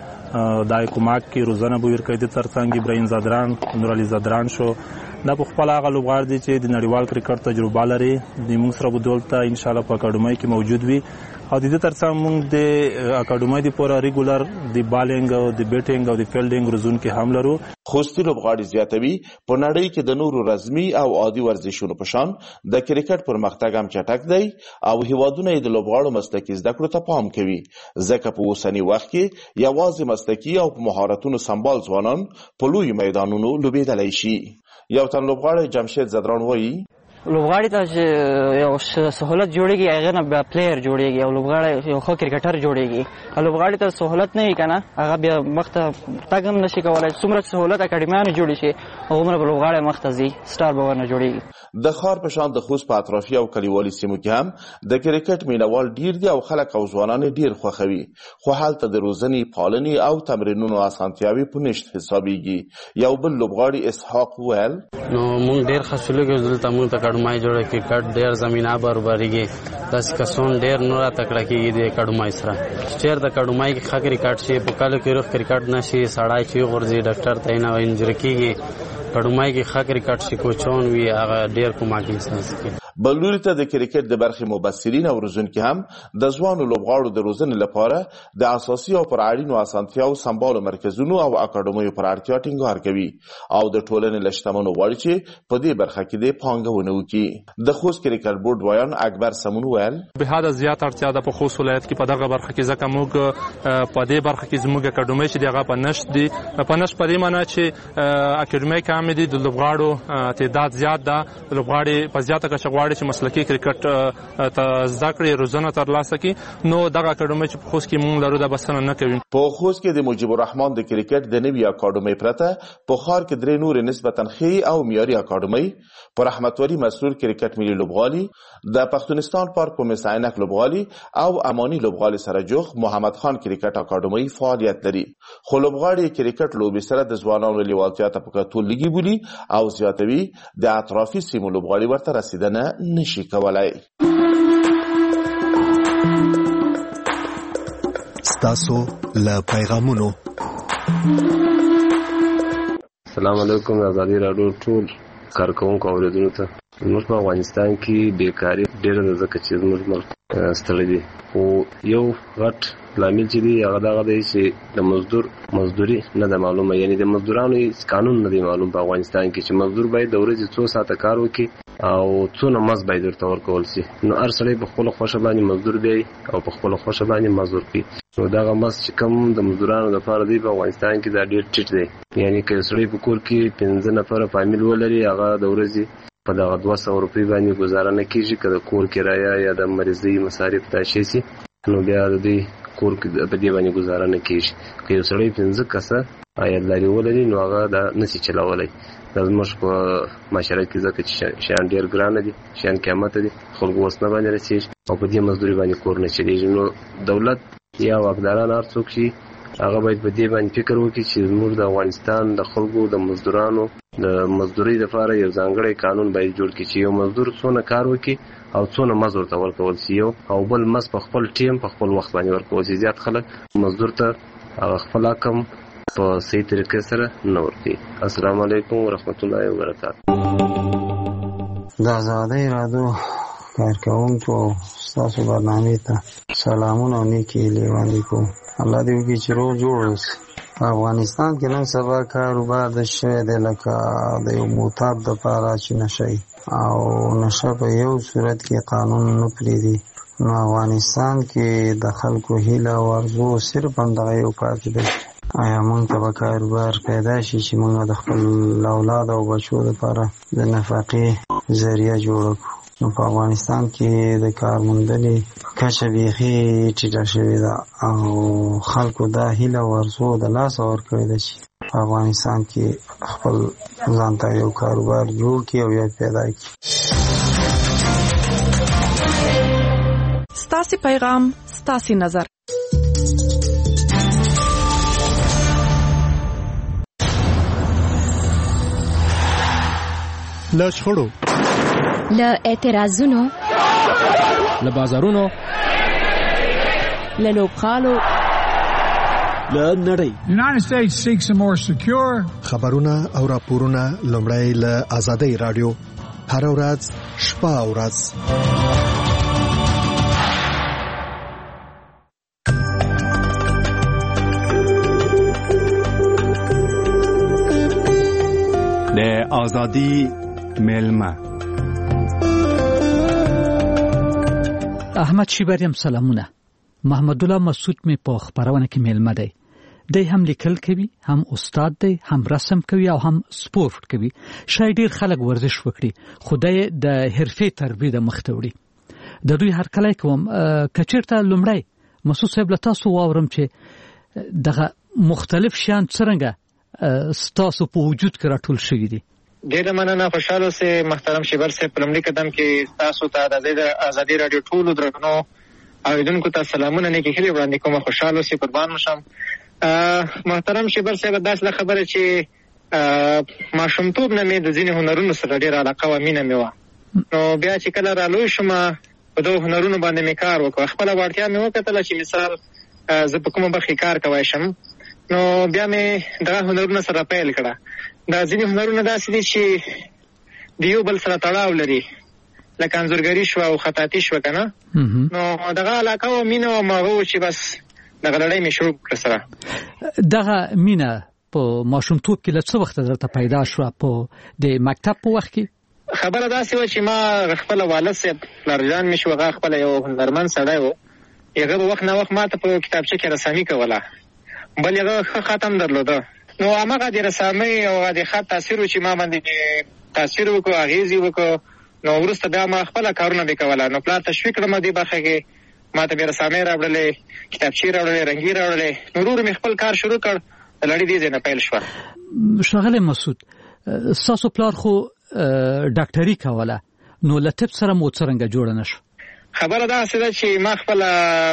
S20: کې دای کومک کې روزنه به ورکړي د ترڅنګ ابراهیم زادران نور علي زادران شو دا په خپل هغه لوبغاړي دي چې د نړیوال کرکټ تجربه لري د موږ سره به دلته ان شاء الله په اکاډمۍ کې موجود وي او د دې ترڅنګ موږ د اکاډمۍ د پوره ریګولر د بالینګ او د بیټینګ او د فیلډینګ روزون کې هم لرو.
S19: خوستي لوبغاړي زیاتوي په نړۍ کې د نورو رسمي او عادي ورزشونو په شان د کرکټ پرمختګ هم چټک دی او هیوادونه د لوبغاړو مسلکي زده کړو ته پام کوي ځکه په اوسنی وخت کې یوازې مسلکي او په مهارتونو سمبال ځوانان په لوی میدانونو لوبېدلی شي. یو تن لوبغاړی جمشید زدران وایي
S21: لوبغاړي ته چې یو سہولت جوړیږي هغه نه بیا پلیئر جوړیږي او لوبغاړی یو ښه کرکټر جوړیږي. لوبغاړي ته سہولت نه وي کنه هغه بیا مخته تګ هم نشي کولای. څومره سہولت اکاډمیانو جوړ شي هغومره به لوبغاړی مخته ځي سټار به ورنه جوړیږي.
S19: د ښار په شان د خوست په اطرافي او کلیوالي سیمو کې هم د کرکټ مینوال ډیر دي او خلک او ځوانان ډیر خوښوي خو هلته د روزنې پالنې او تمرینونو اسانتیاوي په نشت حسابیږي. یو بل لوبغاړي اسحاق ویل
S22: نو مونږ ډیر خوشاله دلته مونږ ته اکاډمۍ جوړه کرکټ ډیر زمينه برابرېږي داسې کسان ډیر نور تکړه کېږي د اکاډمۍ سره چیر د اکاډمۍ کې ښه کرکټ شي په کال کې روغ کرکټ نشي سړی چې غورځي ډاکټر ته نه انجری کېږي اکاډمۍ کې ښه کرکټ شي کوچون وي هغه ډیر کومک انسان کوي.
S19: بلوري ته د کرکټ د برخې مبصرین او روزونکي هم د ځوانو لوبغاړو د روزنې لپاره د اساسي او پر اړینو اسانتیاو سمبالو مرکزونو او اکاډمیو پر اړتیا ټینګار کوي او د ټولنې له شتمنو غواړي چې په دې برخه کې د پانګونه وکړي. د خوست کرکټ بورډ وایان اکبر سمون ویل
S23: به حد زیات اړتیا ده په خوست ولایت کې په دغه برخه کې ځکه موږ په دې برخه کې زموږ اکاډمۍ چې دغه په نشت دي په نشت په دې معنی چې اکاډمۍ کم دي د لوبغاړو تعداد زیات ده لوبغاړي په زیاته کچه غواړي چې مسلکي کرکټ ته زده کړې روزنه ترلاسه کړي نو دغه اکاډمۍ چې په خوست کې مونږ لرو دا بسنه نه کوي.
S19: په خوست کې د مجيب الرحمن د کرکټ د نوي اکاډمۍ پرته په ښار کې درې نور نسبتا ښې او معیاري اکاډمۍ پر رحمت ولی مسرور کرکټ ملي لوبغالي د پښتونستان پارک په مساینک لوبغالي او اماني لوبغالي سره جوخ محمد خان کرکټ اکاډمۍ فعالیت لري خو لوبغاړي کرکټ لوبي سره د ځوانانو لیوالتیا ته په کتو لګي بولی او زیاتوي د اطرافي سیمو لوبغاړي ورته رسیدنه نشي کولای.
S18: ستاسو له پیغامونو
S24: السلام علیکم ازادي راډیو ټول کارکونکو اوریدونکو ته زموږ په افغانستان کې بیکاری ډېره ده ځکه چې زموږ ملک ستړی دی خو یو غټ لامل چې دی هغه دغه دی چې د مزدور مزدوري نه ده معلومه یعنی د مزدورانو قانون نه دی معلوم په افغانستان کې چې مزدور باید د ورځې څو ساعته کار وکړي او څونه مزد باید ورته ورکول شي نو هر سړی په خپله خوښه باندې مزدور دی او په خپله خوښه باندې مزدور کوي نو دغه مزد چې کوم د مزدورانو لپاره دی په افغانستان کې دا ډېر ټیټ دی یعنی که یو سړی په کور کې پنځه نفره فامیل ولري هغه د ورځې په دغه دوه سوه روپۍ باندې ګزاره نه کېږي که د کور کرایه یا د مریضۍ مصارف دا شی سي نو بیا د دوی کور په دې باندې ګزاره نه کېږي که یو سړی پنځه کسه عاید لري ولري نو هغه دا نسي چلولی دا زموږ په معاشره کې ځکه چې شیان ډېر ګرانه دي شیان قیمته دي خلکو وس نه باندې رسېږي او په دې مزدوري باندې کور نه چلېږي نو دولت یا واکداران هر څوک شي هغه باید په دې باندې فکر وکړي چې زموږ د افغانستان د خلکو د مزدورانو د مزدورۍ لپاره یو ځانګړی قانون باید جوړ کړي چې یو مزدور څونه کار وکړي او څونه مزد ورته ورکول شي یو او بل مزد په خپل ټیم په خپل وخت باندې ورکول شي. زیات خلک مزدور ته هغه خپل حکم په صحیح طریقې سره نه ورکوي. السلام علیکم ورحمت الله وبرکاته.
S25: د ازادۍ راډیو کارکوونکو ستاسو برنامې ته سلامونه او نیکې هیلې وړاندې کوم. الله دې وکړي چې روغ جوړ اوسئ. په افغانستان کې نن سبا کاروبار د شوی دی لکه د یو معتاد دپاره چې نشه او نشه په یو صورت کې قانون نه پرېږدي نو افغانستان کې د خلکو هیله او ارزو صرف همدغه یو پاتې دی. آیا موږ ته به کاروبار پیدا شي چې موږ د خپل اولاد او بچو لپاره د نفقې ذریعه جوړه کړو نو په افغانستان کې د کار موندنې کچه بیخي ټیټه شوې ده او خلکو دا هیله او ارزو د لاسه ورکړې ده چې په افغانستان کې خپل ځان ته یو کاروبار جوړ کړي او یا پیدا
S4: کړي. ستاسې پیغام ستاسې نظر.
S14: له شخړو
S5: له اعتراضونو،
S3: له بازارونو،
S5: له لوبغالو،
S3: له نړۍ.
S6: United States seeks a more secure.
S18: خبرونه او راپورونه لومړی له آزادۍ رادیو هر ورځ شپه او ورځ.
S8: د آزادی ملمه
S3: احمد شیبریم سلامونه. محمد الله مسعود می په خبرونه کې ملمه دی. دی هم لیکل کوي، هم استاد دی، هم رسم کوي او هم سپورت کوي. شاید ډیر خلک ورزش وکړي، خو دی د حرفې تربیه د مخ ته وړي. د دوی هر کله کوم کچیرته لومړی مسعود صاحب له تاسو واورم چې دغه مختلف شیان څنګه ستاسو په وجود کې راټول شوي دي.
S9: ډیره مننه. خوشاله سه محترم شیبر صاحب، په لومړي قدم کې تاسو ته د آزادۍ رادیو ټولو درنو اوریدونکو ته سلامونه نیکی هیلې وړاندې کوم. خوشاله سه، قربان مشم. محترم شیبر صاحب، داسې خبره چې ماشومتوب نه مې د ځینې هنرونو سره ډیره علاقه و، مینه مې وه. نو بیا چې کله رالوی شوم په دغو هنرونو باندې مې کار وکړ. خپله وړتیا مې وکتله چې مثال زه په کومه برخې کار کوی شم، نو بیا مې دغه هنرونه سره پیل کړه. دا ځینې هنرونه داسې دي چې د یو بل سره تړاو لري، لکه انځورګري شوه او خطاطي شوه که نه. نو دغه علاقه و، مینه وم، هغه و چې بس دغه لړۍ مې شروع کړه سره.
S3: دغه مینه په ماشومتوب کې له څه وخته درته پیدا شوه؟ په د مکتب په وخت کې؟
S9: خبره داسې وه چې ما خپله والد صاحب پلارجان مې شو، هغه خپله یو هنرمند سړی و. هغه به وخت نه وخت ما ته په کتابچه کې رسامي کوله، بل هغه ښه خط هم درلوده. نو هماغه د رسامۍ او هغه د خط تاثیر و چې ما باندې تاثیر وکړو، اغېز یې وکړو. نو وروسته بیا ما خپله کارونه بې کوله. نو پلار تشویق کړم دې برخه کې، ما ته بیا رسامۍ راوړلې، کتابچې راوړلې، رنګي راوړلې. نو ورو ورو مې خپل کار شروع کړ. د لړۍ دې ځای نه پیل شوه.
S3: ښاغلی مسعود، ستاسو پلار خو ډاکټري کوله، نو له طب سره مو څرنګه جوړه نه شو؟
S9: خبره داسې ده چې ما خپله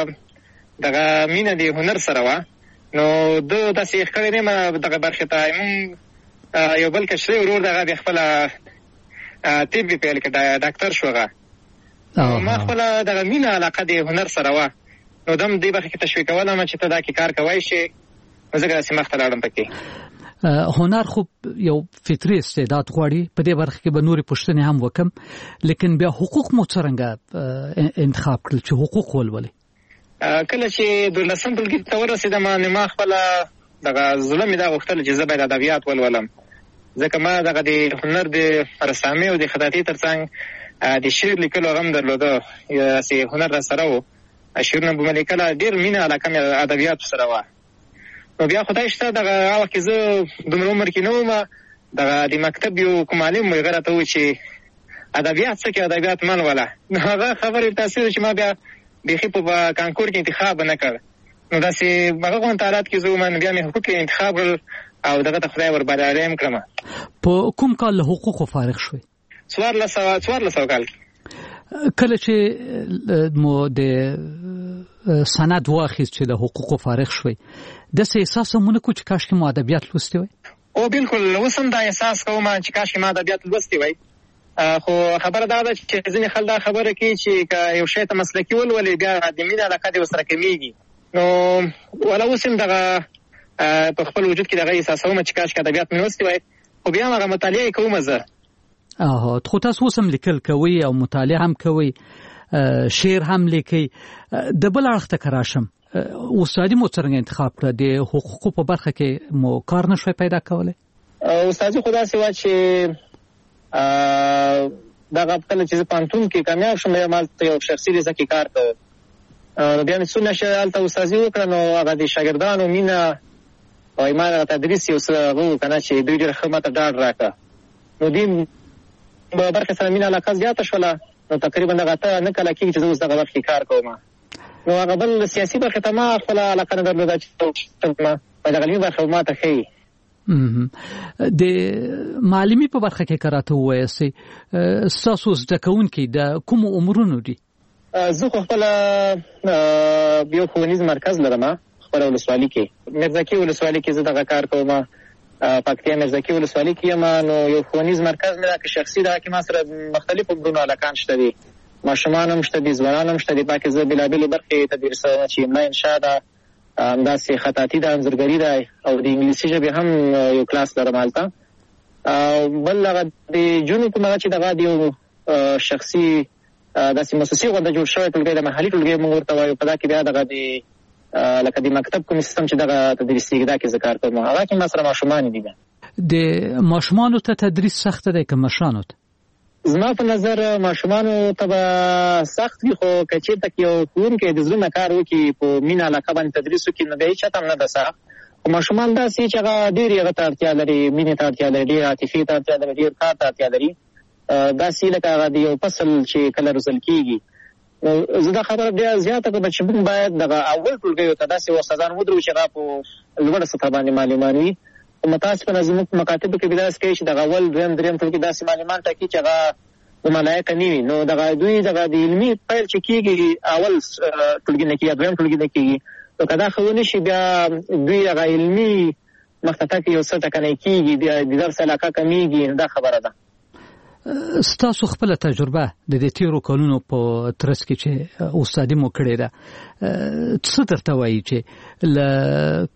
S9: دغه مینه د هنر سره وه. نو ده داسې ښکلی نه یم دغه برخې ته. مونږ یو بل کشرې ورور دغه بیا خپله طب یې پیل کړه، ډاکټر شو هغه. ما خپله دغه مینه علاقه د هنر سره وه. نو دم دې برخې کې تشویقولم چې ته دا کې کار کوی شې، نو ځکه داسې مخته لاړم پکې.
S3: هنر خو یو فطري استعداد غواړي، په دې برخه کې به نورې پوښتنې هم وکم، لیکن بیا حقوق مو څرنګه انتخاب کړل چې حقوق ولولئ؟
S9: کله چې دولسم ټولګي ته ورسېدم، نو ما خپله دغه زړه مې دا غوښتل چې زه باید ادبیات ولولم، ځکه ما دغه د هنر د رسامۍ او د خطاطۍ تر څنګ د شعر لیکلو هغه هم درلوده، داسې هنر را سره و. شعرونه به مې لیکله، ډېر مینه علاقه مې ادبیاتو سره وه. نو بیا خدای شته دغه هغه وخت کې زه دومره عمر کې نه وم، دغه د مکتب یو کوم معلم و، هغه راته وویل چې ادبیات څه کې ادبیات مه لوله. نو هغه خبرې تاثیر چې ما بیا بیخي په کانکور کې انتخاب نه کړ. نو داسې هغه غونډ حالات کې زه وم، بیا مې حقوق انتخاب کړل او دغه ته خدای وربلاری هم کړم.
S3: په کوم کال له حقوقو فارغ شوئ؟
S9: څوارلس سوه څوارلس سوه کال کې.
S3: کله چې مو د سند واخیست چې له حقوقو فارغ شوئ، داسې احساس هم ونه کړو چې کاشکې مو ادبیات لوستي وای؟
S9: او بالکل، اوس هم دا احساس کوم چې کاشکې ما ادبیات لوستي وای. خو خبره دا ده چې ځینې خلک دا خبره کوي چې که یو شی ته مسلکي ولولې، بیا د مینې علاقه دې ورسره کمېږي. نو ولا اوس هم دغه په خپل وجود کې دغه احساسوم چې کاشکې ادبیات مې لوستي وای، خو بیا هم هغه مطالعه یې کوم زه.
S3: آها، خو تاسو اوس هم لیکل کوئ او مطالعه هم کوئ، شعر هم لیکئ. د بل اړخ ته که راشم، استادي مو څرنګه انتخاب کړه؟ د حقوقو په برخه کې مو کار نه شوی پیدا کولی؟
S9: استادي خو داسې وه چې دغه کله چې زه پوهنتون کې کامیاب شوم، بیا ما هلته یو شخصي ریزه کې کار کوم. نو بیا مې څو میاشتې هلته استادي وکړه، نو هغه د شاګردانو مینه او ما دغه تدریس یو څه هغه و که نه چې دوی ډېر ښه ماته ډاډ راکړه. نو دې په برخې سره مینه علاقه زیاته شوله. نو تقریبا دغه اته نه کاله کېږي چې زه اوس دغه برخې کار کوم. نو هغه بل سیاسي برخې ته ما خپله علاقه نه درلوده چې ما په دغه علمي برخه ما ته ښیي.
S3: د معلمي په برخه کې که راته ووایاستئ، ستاسو زده کوونکي د کومو عمرونو دي؟
S9: زه خو خپله یو ښوونیز مرکز لرم خپله ولسوالي کې، میرزکي ولسوالي کې زه دغه کار کوم. پکتیا میرزکي ولسوالۍ کې یم. نو یو ښوونیز مرکز مې دا که شخصي دا کې ما سره مختلف عمرونو هلکان شته دي، ماشومان هم شته دي، ځوانان هم شته دي. پکې زه بېلابېلې برخې تدریسوم چې املا انشا ده، همداسې خطاطي ده، انځورګري ده، او د انګلیسي ژبې هم یو کلاس لرم هلته. بل هغه د جنو کوم هغه چې دغه د یو شخصي داسې مؤسسې غونډه جوړ شوی ټولګی د محلي ټولګی موږ ورته وایو. په دا کې بیا دغه د لکه د مکتب کوم سیستم چې دغه تدریسېږي دا کې زه کار کوم. هغه کې ما سره ماشومان دي.
S3: د ماشومانو ته تدریس سخته دی که مشرانو ته؟
S9: زما په نظر ماشومانو ته به سخت وي، خو که چېرته یو ښوونکی د زړه نه کار وکړي، په مینه علاقه باندې تدریس وکړي، نو بیا هېڅ چاته هم نه ده سخت. خو ماشومان داسې چې هغه ډېرې هغه ته اړتیا لري، مینې ته اړتیا لري، ډېر عاطفې ته اړتیا لري، ډېر کار ته اړتیا لري. داسې لکه هغه د یو فصل چې کله روزل کېږي. زه دا خبره بیا زیاته کړم چې موږ باید دغه اول ټولګیو ته داسې استادان ودرو چې هغه په لوړه سطحه باندې معلمان وي. خو متاسفانه زموږ په مکاتبو کې بیا داسې کوي چې دغه اول دویم دریم ټولګي داسې معلمان ټاکي چې هغه ملایقه نه وي. نو دغه دوی دغه د علمي پیل چې کېږي اول ټولګي نه کېږي، دویم ټولګي نه کېږي. نو که دا ښه ونه شي بیا دوی هغه علمي مخته تګ یو څه ټکنی کېږي، بیا د درس علاقه کمېږي. دا خبره ده.
S3: ستاسو خپله تجربه د دې تېرو کلونو په ترڅ کې چې استادي مو کړې ده، څه درته وایي چې له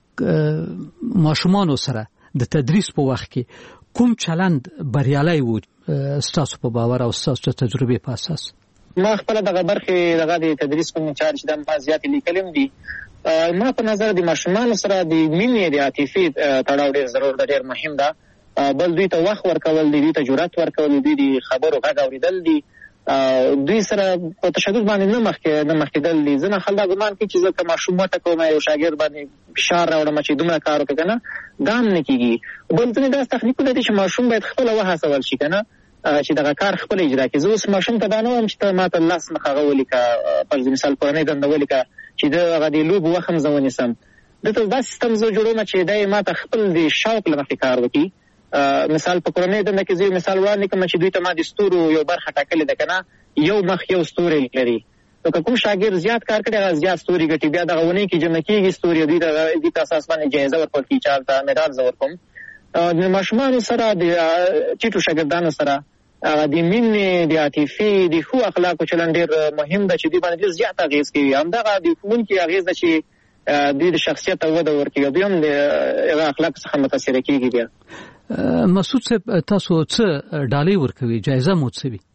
S3: ماشومانو سره د تدریس په وخت کې کوم چلند بریالی و ستاسو په باور او ستاسو تجربې په اساس؟
S9: ما خپله دغه برخې دغه د تدریس کوم چارج دا ما زیاتې لیکلم دي. ما په نظر د ماشومانو سره د مینې د عاطفې تړاو ډېر ضرور ده، ډېر مهم ده. بل دوی ته وخت ورکول دي، دوی ته جرأت ورکول دي، د خبرو غږ اورېدل دي، دوی سره په تشدد باندې نه مخکې نه مخکېدل دي. ځینې خلک دا ګمان کوي چې زه که ماشوم وټکوم یو شاګرد باندې فشار راوړم چې دومره کار وکړي که نه، دا هم نه کېږي. بل ځینې داسې تخنیکونه دي چې ماشوم باید خپله وهڅول شي که نه، چې دغه کار خپله اجرا کړي. زه اوس ماشوم ته دا نه وایم چې ته ما ته لس مخ هغه ولیکه، فرض مثال کورنۍ دنده ولیکه چې د هغه د لوبو وخت هم زه ونیسم. دلته دا سیستم زه جوړوم چې دی ما ته خپل د شوق له مخې کار وکړي. مثال په کورنۍ دنده کې زه مثال وړاندې کړم چې دوی ته ما د ستورو یو برخه ټاکلې ده که نه، یو مخ یو ستوری لري. نو که کوم شاګرد زیات کار کړي هغه زیات ستوري ګټي، بیا دغه اونۍ کې جمع کېږي ستوري، دوی ته دوی په اساس باندې جایزه ورکول کېږي، چا ته مډال زه ورکوم. د ماشومانو سره د ټیټو شاګردانو سره هغه د مینې د عاطفې د ښو اخلاقو چلند ډېر مهم ده چې دوی باندې ډېر زیات اغېز کوي. همدغه د ښوونکي اغېز ده چې دوی د شخصیت ته وده ورکوي او دوی هم د هغه اخلاقو څخه متاثره کېږي. بیا
S3: مسعود صاحب تاسو څه ډالۍ ورکوي، جایزه مو څه وي؟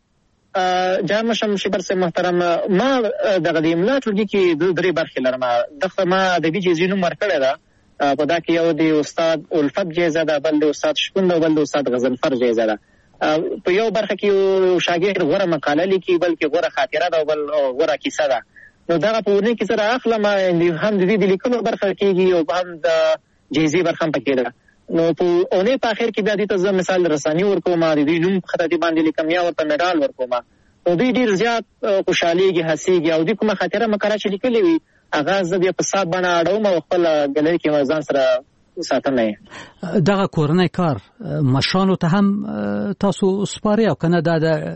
S9: جان مشم شبر صاحب محترم، ما دغه د املا ټولګي کې درې برخې لرم. دغه ما ادبي جایزې نوم ورکړی ده. په دا کې یو د استاد الفت جایزه ده، بل د استاد شپون ده، بل د استاد غضنفر جایزه ده. په یو برخه کې یو شاګرد غوره مقاله لیکي، بلکې غوره خاطره ده او بل غوره کیسه ده. نو دغه په ورنۍ کې سره اخلم، هم د دې د لیکلو برخه کېږي او هم د جایزې برخه هم پکې ده. نو په اونۍ په اخر کې بیا دې ته زه مثال رساني ورکوم، د دوی نوم خطاطي باندې لیکم یا ورته مډال ورکوم. نو دوی ډېر زیات خوشحالېږي، هڅېږي او دوی کومه خاطره مقاله چې لیکلې وي هغه زه بیا په صاحب باندې اړوم او خپله ګلري کې ځان سره ساتنه یې.
S3: دغه کورنی کار مشرانو ته هم تاسو سپارئ او که نه دا د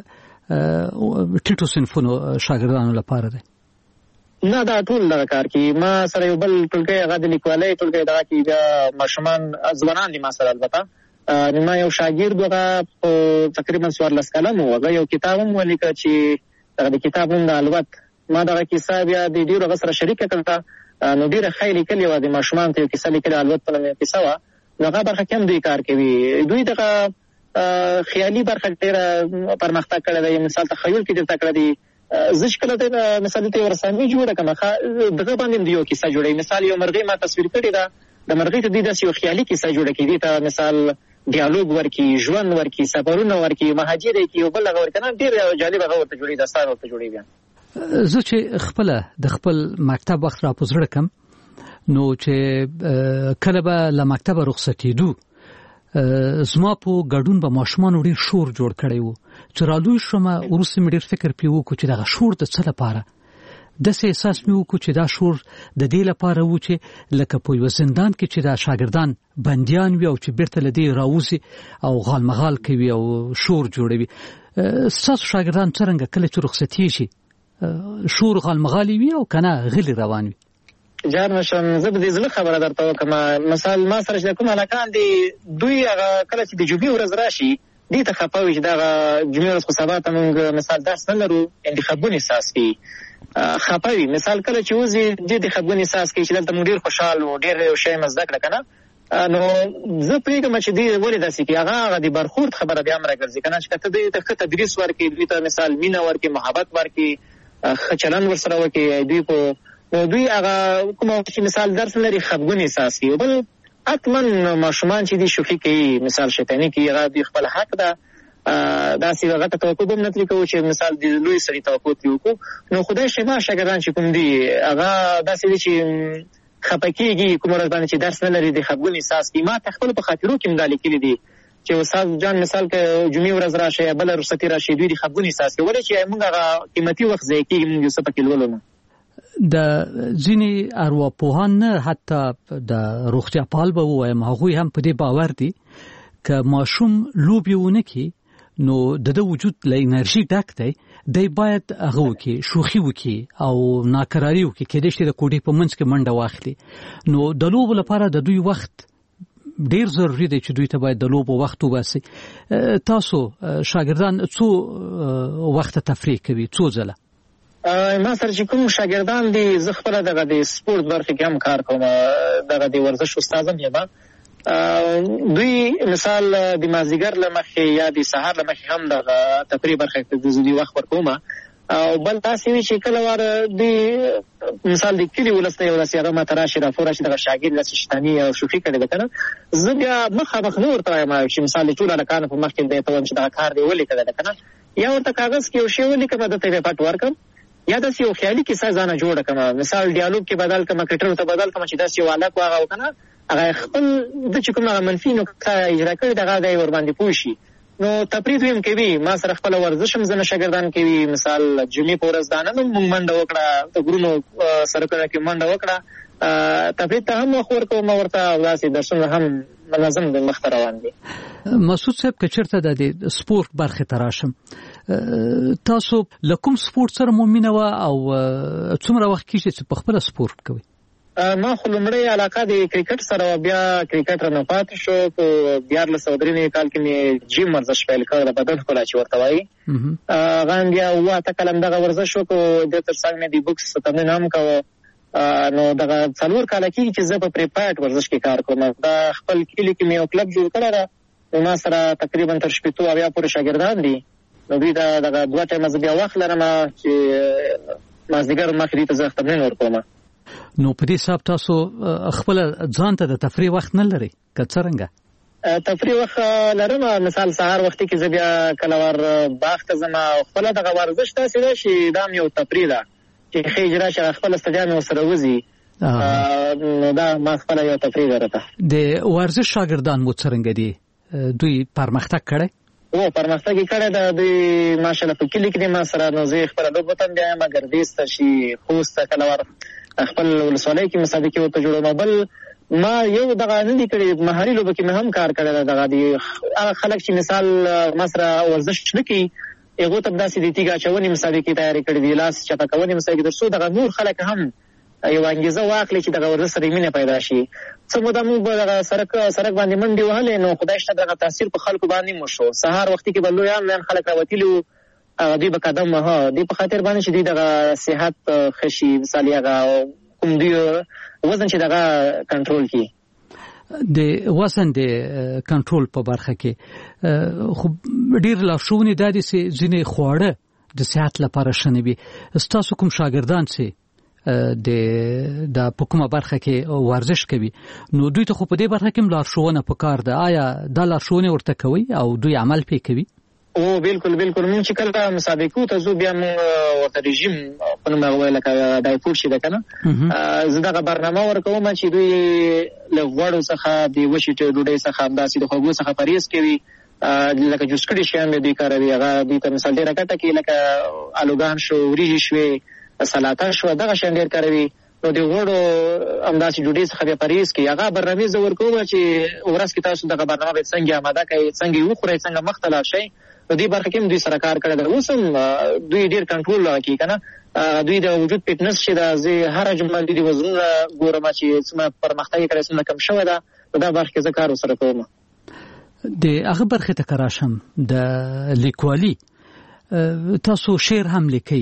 S3: ټیټو صنفونو شاګردانو لپاره دی؟
S9: نه، دا ټول دغه کار کوي. ما سره یو بل ټولګی هغه د لیکوالۍ ټولګی دغه کې بیا ماشومان ځوانان دي ما سره البته. ما یو شاګرد هغه په تقریبا څوارلس کلن و، هغه یو کتاب هم ولیکه چې دغه د کتاب نوم د الوت. ما دغه کیسه بیا د ډېرو هغه سره شریکه کړه. نو ډېره ښه یې لیکلې وه، د ماشومانو ته یو کیسه لیکلې الوت په نوم یو کیسه وه. نو هغه برخه کې هم دوی کار کوي. دوی دغه خیالي برخه ډېره پرمختګ کړی دی. مثال تخیل کې درته کړی دی. زه چې کله د مثال ته یو رسامي جوړه کړم دغه باندې د یو کیسه جوړوي. مثال یو مرغۍ ما تصویر کړې ده، د مرغۍ ته دوی داسې یو خیالي کیسه جوړه کړي، دې ته مثال ډیالوګ ورکړي، ژوند ورکړي، سفرونه ورکړي، مهاجر یې کړي، یو بل هغه ورکړي. ډېر جالب هغه ورته جوړوي، داستان ورته جوړوي. بیا
S3: زه چې خپله د خپل مکتب وخت را په زړه کم، نو چې کله به له مکتبه رخصتېدو زما په ګډون به ماشومانو ډېر شور جوړ کړی و. چې رالوی شوم وروسته مې ډېر فکر پرې وکړو چې دغه شور د څه لپاره. داسې احساس مې وکړو چې دا شور د دې لپاره و چې لکه په یوه زندان کې چې دا شاګردان بندیان وي او چې بیرته له دې راوځي او غالمغال کوي او شور جوړوي. ستاسو شاګردان څرنګه کله چې رخصتي شي شور غالمغالي وي او که نه غلي روان وي؟
S9: جار نشم زه به دې زړه خبره درته وکړم. مثال ما سره چې کوم هلکان دي دوی هغه کله چې د جمعې ورځ راشي دې ته خفه وي چې دغه جمعې ورځ خو سبا ته موږ مثال درس نه لرو، یعنې خفګون احساس کوي، خفه وي. مثال کله چې وځي دې د خفګون احساس کوي چې دلته موږ ډېر خوشحال وو، ډېر یو شی مې زده کړه که نه. نو زه پوهېږم چې دوی ولې داسې کوي. هغه هغه د برخورد خبره بیا هم راګرځي که نه، چې که ته دوی ته ښه تدریس ورکړي، دوی ته مثال مینه ورکړي، محبت ورکړي، ښه چلند ورسره وکړي دوی په نو دوی هغه کومه چې مثال درس لري خفګون احساس کوي. بل حتما ماشومان چې دي شوخي کوي، مثال شیطاني کوي، هغه دوی خپل حق ده، داسې هغه ته توقع به هم نه ترې کوو چې مثال د لوی سړي توقع ترې وکړو. نو خدای شما شاګردان چې کوم دي هغه داسې دي چې خفه کېږي کومه ورځ باندې چې درس نه لري د خفګون احساس کوي. ما ته خپلو په خاطرو کې هم دا لیکلي دي چې استاد جان مثال که جمعې ورځ راشي یا بله رخصتي راشي دوی د خفګون احساس کوي. ولې چې موږ هغه قیمتي وخت ضایع کېږي، موږ یو څه پکې لولو نه.
S3: د ځینې ارواپوهان نه حتی د روغتیا پال به ووایم هغوی هم په دې باور دي که ماشوم لوبې ونه کړي نو د ده وجود له انرژي ډک دی، دی باید هغه وکړي، شوخي وکړي او ناکراري وکړي، کېدای شي د کوټې په منځ کې منډه واخلي. نو د لوبو لپاره د دوی وخت ډیر ضروري دی چې دوی ته باید د لوبو وخت وباسي. تاسو شاګردان څو وخت تفریح کوي، څو ځله؟
S9: ما سره چې کوم شاګردان دي زه خپله دغه د سپورت برخې کې هم کار کوم، دغه د ورزش استاد هم یم. دوی مثال د مازدیګر له مخکې یا د سهار له مخکې هم دغه تفریح برخه کې د زودي وخت ورکوم. او بل داسې وي چې کله واره دوی مثال د کلي ولس نه یو داسې هغه ماته راشي راپور راشي دغه شاګرد داسې شیطاني او شوخي کړې ده که نه، زه بیا مخامخ نه ورته وایم چې مثال د ټولو هلکانو په مخ کې دی ته وایم چې دغه کار دی ولې کړی ده که نه، یا ورته کاغذ کې یو شی ولیکم دته یې پټ ورکړم، یا داسې یو خیالي کیسه ځانه جوړه کړم. مثال ډیالوګ کې بدل کړم، کرکټر ته بدل کړم چې داسې یو هلک هغه که نه هغه خپل د چې کوم هغه منفي نکته اجرا کړې دغه دی ورباندې پوه شي. نو تفریح دوی هم کوي، ما سره خپله ورزش هم ځینې شاګردان کوي. مثال جمعې په ورځ دا نه موږ منډه وکړه، د غرونو سړکونو کې منډه وکړه، تفریح ته هم وخت ورکوم ورته، او داسې درسونه هم منظم د مخته روان دي.
S3: مسعود صاحب که چېرته د سپورت برخې ته راشم، تاسو له کوم سپورت سره مو مینه وه او څومره وخت کېږي چې په خپله سپورت کوئ؟
S9: ما خو لومړی علاقه د کرکټ سره وه، بیا کرکټ رانه پاتې شو. په دیارلس سوه درې نوي کال کې مې جیم ورزش پیل کړ، د بدن ښکلا چې ورته وایي. هغه هم بیا اووه اته کاله همدغه ورزش وکړو، دې تر څنګ مې د بوکس تمرین هم کوه. نو دغه څلور کاله کېږي چې زه په پریپایډ ورزش کې کار کوم. دا خپل کلي کې مې یو کلب جوړ کړی ده، نو ما سره تقریبا تر شپېتو اویا پورې شاګردان دي. نو دوی ته دغه دوه ټایمه زه بیا وخت لرم چې مازدیګر مخکې دوی ته زه تمرین ورکوم.
S3: نو په دې حساب تاسو خپل ځان ته د تفریح وخت نه لرئ که څرنګه؟
S9: تفریح وخت لرم. مثال سهار وختي کې زه بیا کله ور باغ ته ځم او خپله دغه ورزش داسې ده چې دا هم یو تفریح ده چې ښه اجرا شي، خپل استادیان مې ورسره وځي. نو دا ما خپله یو تفریح ده. راته
S3: د ورزش شاګردان مو څرنګه دي؟ دوی پرمختګ کړی؟
S9: او پرمختګ یې کړی ده دوی ماشاءالله. په کلي کې دي ما سره، نو زه خپله لوبو ته هم بیایم، ګردیز ته شي، خوست ته کله ور خپل ولسوالۍ کې مسابقې ورته جوړوم. بل ما یو دغه نه دي کړي مهاري لوبه کې مې هم کار کړی ده. دغه دي هغه خلک چې مثال ما سره ورزش نه کوي هغو ته داسې د تیږه اچونې مسابقې تیارې کړي دي، لاس چپه کونې مسابقې، تر څو دغه نور خلک هم یو انګېزه واخلي چې دغه ورزش سره مینه پیدا شي. څه موده موږ به دغه سړک سړک باندې منډې وهلې، نو خدای شته دغه تاثیر په خلکو باندې مو شو. سهار وختي کې به لویان لویان خلک راوتلي وو، دوی به قدم وهه، دوی په خاطر باندې چې دوی دغه صحت ښه شي، مثال هغه کوم دوی وزن چې دغه کنټرول کړي.
S3: د وزن د کنټرول په برخه کې خو ډېر لارښوونې دا دي چې ځینې خواړه د صحت لپاره ښه نه وي. ستاسو کوم شاګردان چې د د په کومه برخه کې ورزش کوي نو دوی ته خو په دې برخه کې هم لارښوونه پکار ده، آیا دا لارښوونې ورته کوي او دوی عمل پې کوي؟
S9: او بالکل بالکل موږ چې کله مسابقو ته ځو بیا موږ ورته رژیم په نوم هغه لکه ډایفوډ چې ده که نه، زه دغه برنامه ورکوم چې دوی له غوړو څخه د وچې ډوډۍ څخه همداسې د خوږو څخه پرهیز کوي، لکه جوس کړي شیان به دوی کاروي. هغه دوی ته مثال ډېره ګټه کوي، لکه الوګان شو، وریجې شوې، سلاته شوه، دغه شیان ډېر کاروي. نو د غوړو همداسې ډوډۍ څخه بیا پرهیز کوي. هغه برنامې زه ورکوم چې ورځ کې تاسو دغه برنامه باید څنګه اماده کوئ، څنګه یې وخورئ، څنګه مخته لاړ شئ. نو دې برخه کې هم دوی سره کار کړی دی. اوس هم دوی ډېر کنټرول کوي که نه. دوی د وجود فټنس چې ده زه هره جمله دوی د وزنونه ګورم چې څومره پرمختګ یې کړی څومره کم شوی ده. په دا برخه کې زه کار ورسره کوم.
S3: د هغه برخې ته که راشم د لیکوالي تاسو شعر هم لیکئ.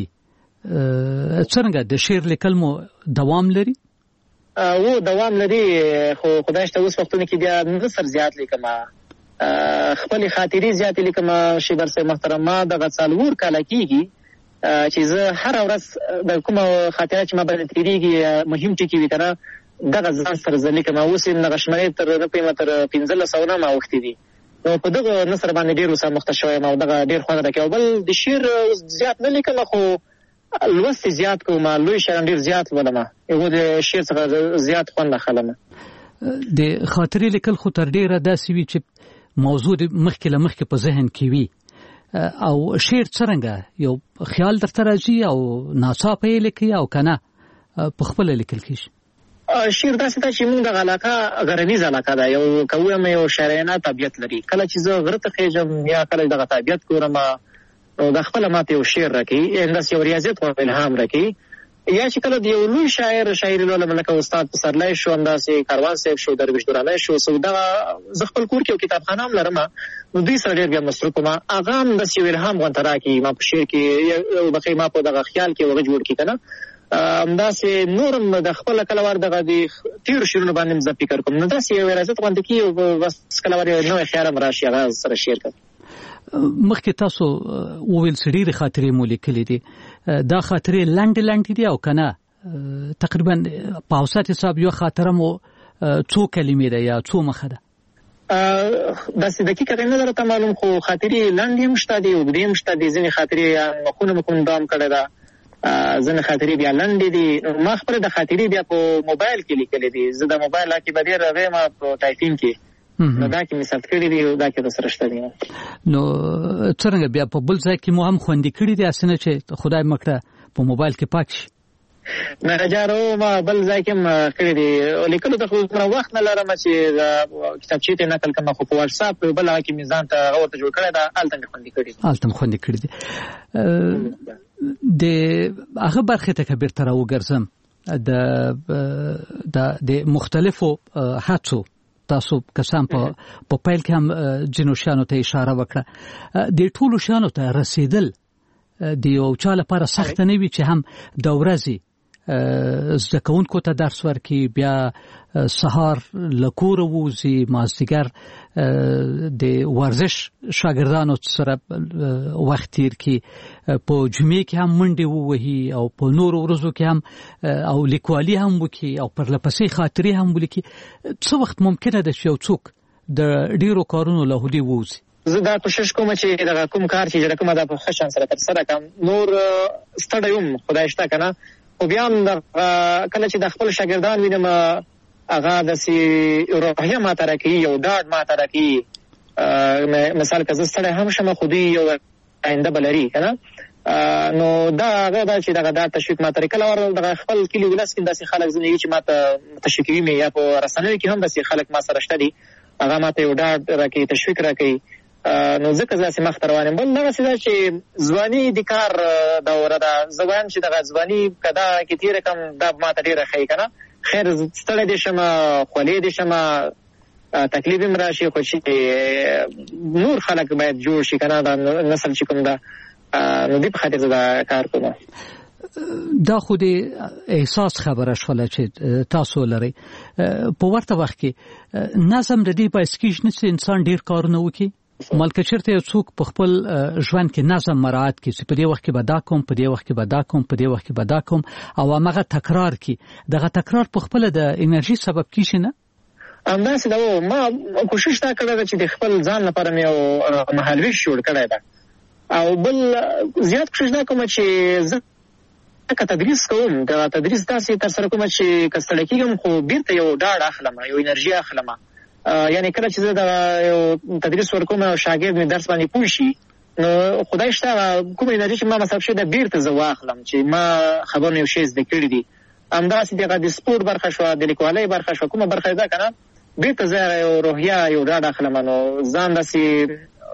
S3: څرنګه د شعر لیکل مو دوام لري؟
S9: و دوام لري خو خدای شته اوس وختونه کې بیا نثر زیات لیکم، خپلې خاطرې زیاتې لیکم. شیبر صاحب محترم ما دغه څلور کاله کېږي چې زه هره ورځ د کومه خاطره چې ما باندې تېرېږي مهم ټکي وي که نه دغه ځان سره زه لیکم. اوس یې دغه شمېرې تر نه پوهېږم تر پېنځلس سوه ما اوښتې دي. نو په دغه نثر باندې ډېر اوس مخته شوی یم او دغه ډېر خوند راکوي. او بل د شعر زیات نه لیکم خو لوست زیات کوم، لوی شیان ډېر زیات لولم. یو د شعر څخه زیات خوند اخلم.
S3: د خاطرې لیکل خو تر ډېره داسې وي چې موضوع مخکې له مخکې په ذهن کې وي. او شعر څرنګه یو خیال درته راځي او ناڅاپه یې لیکي او که نه په خپله لیکل کېږي؟
S9: شعر داسې ده چې موږ دغه علاقه غرنیزه علاقه ده. یو که ووایم یو شاعرانه طبیعت لري. کله چې زه غره ته خېږم یا کله دغه طبیعت ګورم نو د خپله ماته یو شعر راکوي، همداسې یو ریاضت او الهام راکوي. یا چې کله د یو لوی شاعر شاعري لولم لکه استاد پسرلی شو، همداسې کاروان صاحب شو، درویش درانی شو، سو دغه زه خپل کور کې یو کتابخانه هم لرم نو دوی سره ډېر بیا مصروف یم. هغه هم داسې یو الهام غونته راکوي ما په شعر کې بخښئ ما په دغه خیال کې هغه جوړ کړي که نه. همداسې نور هم د خپله کله ور دغه د تېرو شعرونو باندې هم زه فکر کوم. نو داسې یو ریاضت غونته کېږي او بس کله ور یو نوی خیال هم راشي هغه سره شعر کوم.
S3: مخکې تاسو وویل چې ډېرې خاطرې مو لیکلې دي. دا خاطرې لنډې لنډې دي او که نه تقریبا په اوسط حساب یو خاطره مو څو کلمې ده یا څو مخه ده؟
S9: داسې دقیق هغې نه درته معلوم خو خاطرې لنډې هم شته دي، اوږدې هم شته دي. ځینې خاطرې مخونه مو کوم دام کړې ده، ځینې خاطرې بیا لنډې دي. ما خپله د خاطرې بیا په موبایل کې لیکلې دي. زه د موبایل کې به ډېر راغیم په ټایپینګ کې نو دا کې مې ثبت کړي دي او دا کې درسره شته دي.
S3: نو څرنګه بیا په بل ځای کې مو هم خوندي کړي دي هسې نه چې خدای مه کړه په موبایل کې پاک شي؟
S9: نه جارو ما بل ځای کې هم کړي دي. لیکلو ته خو دومره وخت نه لرم چې کتابچې ته نقل کړم خو په واټساپ بل هغه کې مې ځان ته هغه ورته جوړ کړی ده، هلته مې خوندي کړي دي.
S3: هلته مې خوندي کړي دي. د هغه برخې ته که بیرته راوګرځم د مختلفو هڅو تاسو کسان په پیل کې هم ځینو شیانو ته اشاره وکړه. د ټولو شیانو ته رسیدل د یو چا لپاره سخته نه وي چې هم د ورځې زده کوونکو ته درس ورکړي، بیا سهار له کوره ووځي، مازدیګر د ورزش شاګردانو سره وخت تیر کړي، په جمعې کې هم منډې ووهي او په نورو ورځو کې هم او لیکوالي هم وکړي او پرله پسې خاطرې هم ولیکي. څه وخت ممکنه ده چې یو څوک د ډېرو کارونو له هودې ووځي؟
S9: زه دا کوشش کوم چې دغه کوم کار چې اجرا کوم دا په ښه شان سره ترسره کړم. نور ستړی یم خدای شته که نه، خو بیا هم کله چې د خپل شاګردان وینم هغه داسې روحیه ماته راکوي، یو ډاډ ماته راکوي. مثال که زه ستړی هم شم خو دوی یو آینده به لري که نه. نو دا هغه ده چې دغه دا تشویق ماته راکوي. کله ور دغه خپل کلي ولس کې داسې خلک ځینې چې ماته تشویقوي مې یا په رسنیو کې هم داسې خلک ما سره شته دي، هغه ماته یو ډاډ راکوي، تشویق راکوي. نو ځکه داسې مخته روان یم. بل دغسې ده چې ځواني د کار دوره ده. زه وایم چې دغه ځواني که دا کې تېره کړم دا ماته ډېره ښایي که نه. خیر ستړی دې شم، خولې دې شم، تکلیف هم راشي، خو چې نور خلک باید جوړ شي که نه، دا نسل چې کوم ده نو دې په خاطر زه دا کار کوم.
S3: دا خو د احساس خبره شوله چې تاسو لرئ. په ورته وخت کې نظم د دې باعث کېږي نه چې انسان ډېر کارونه وکړي. مالکه چېرته یو څوک په خپل ژوند کې نظم مراعات کړي چې په دې وخت کې به دا کوم، په دې وخت کې به دا کوم، په دې وخت کې به دا کوم او هماغه تکرار کړي، دغه تکرار په خپله د انرژي سبب کېږي نه؟
S9: همداسې ده. ما کوشش دا کړی ده چې د خپل ځان لپاره مې یو مهالویش جوړ کړی ده. او بل زیات کوشش دا کوم چې زه که تدریس کوم د تدریس داسې ترسره کوم چې که ستړی کېږم خو بیرته یو ډاډ اخلم، یو انرژي اخلم. یعنې کله چې زه د یو تدریس ورکوم او شاګرد مې درس باندې پوه شي نو خدای شته کومه انرژي چې ما مصرف شوې ده بیرته زه واخلم چې ما خبرونه یو شی زده کړي دي. همداسې دغه د سپورټ برخه شوه، د لیکوالۍ برخه شوه، کومه برخه ده که نه بیرته زه یو روحیه یو ډاډ اخلم. نو ځان داسې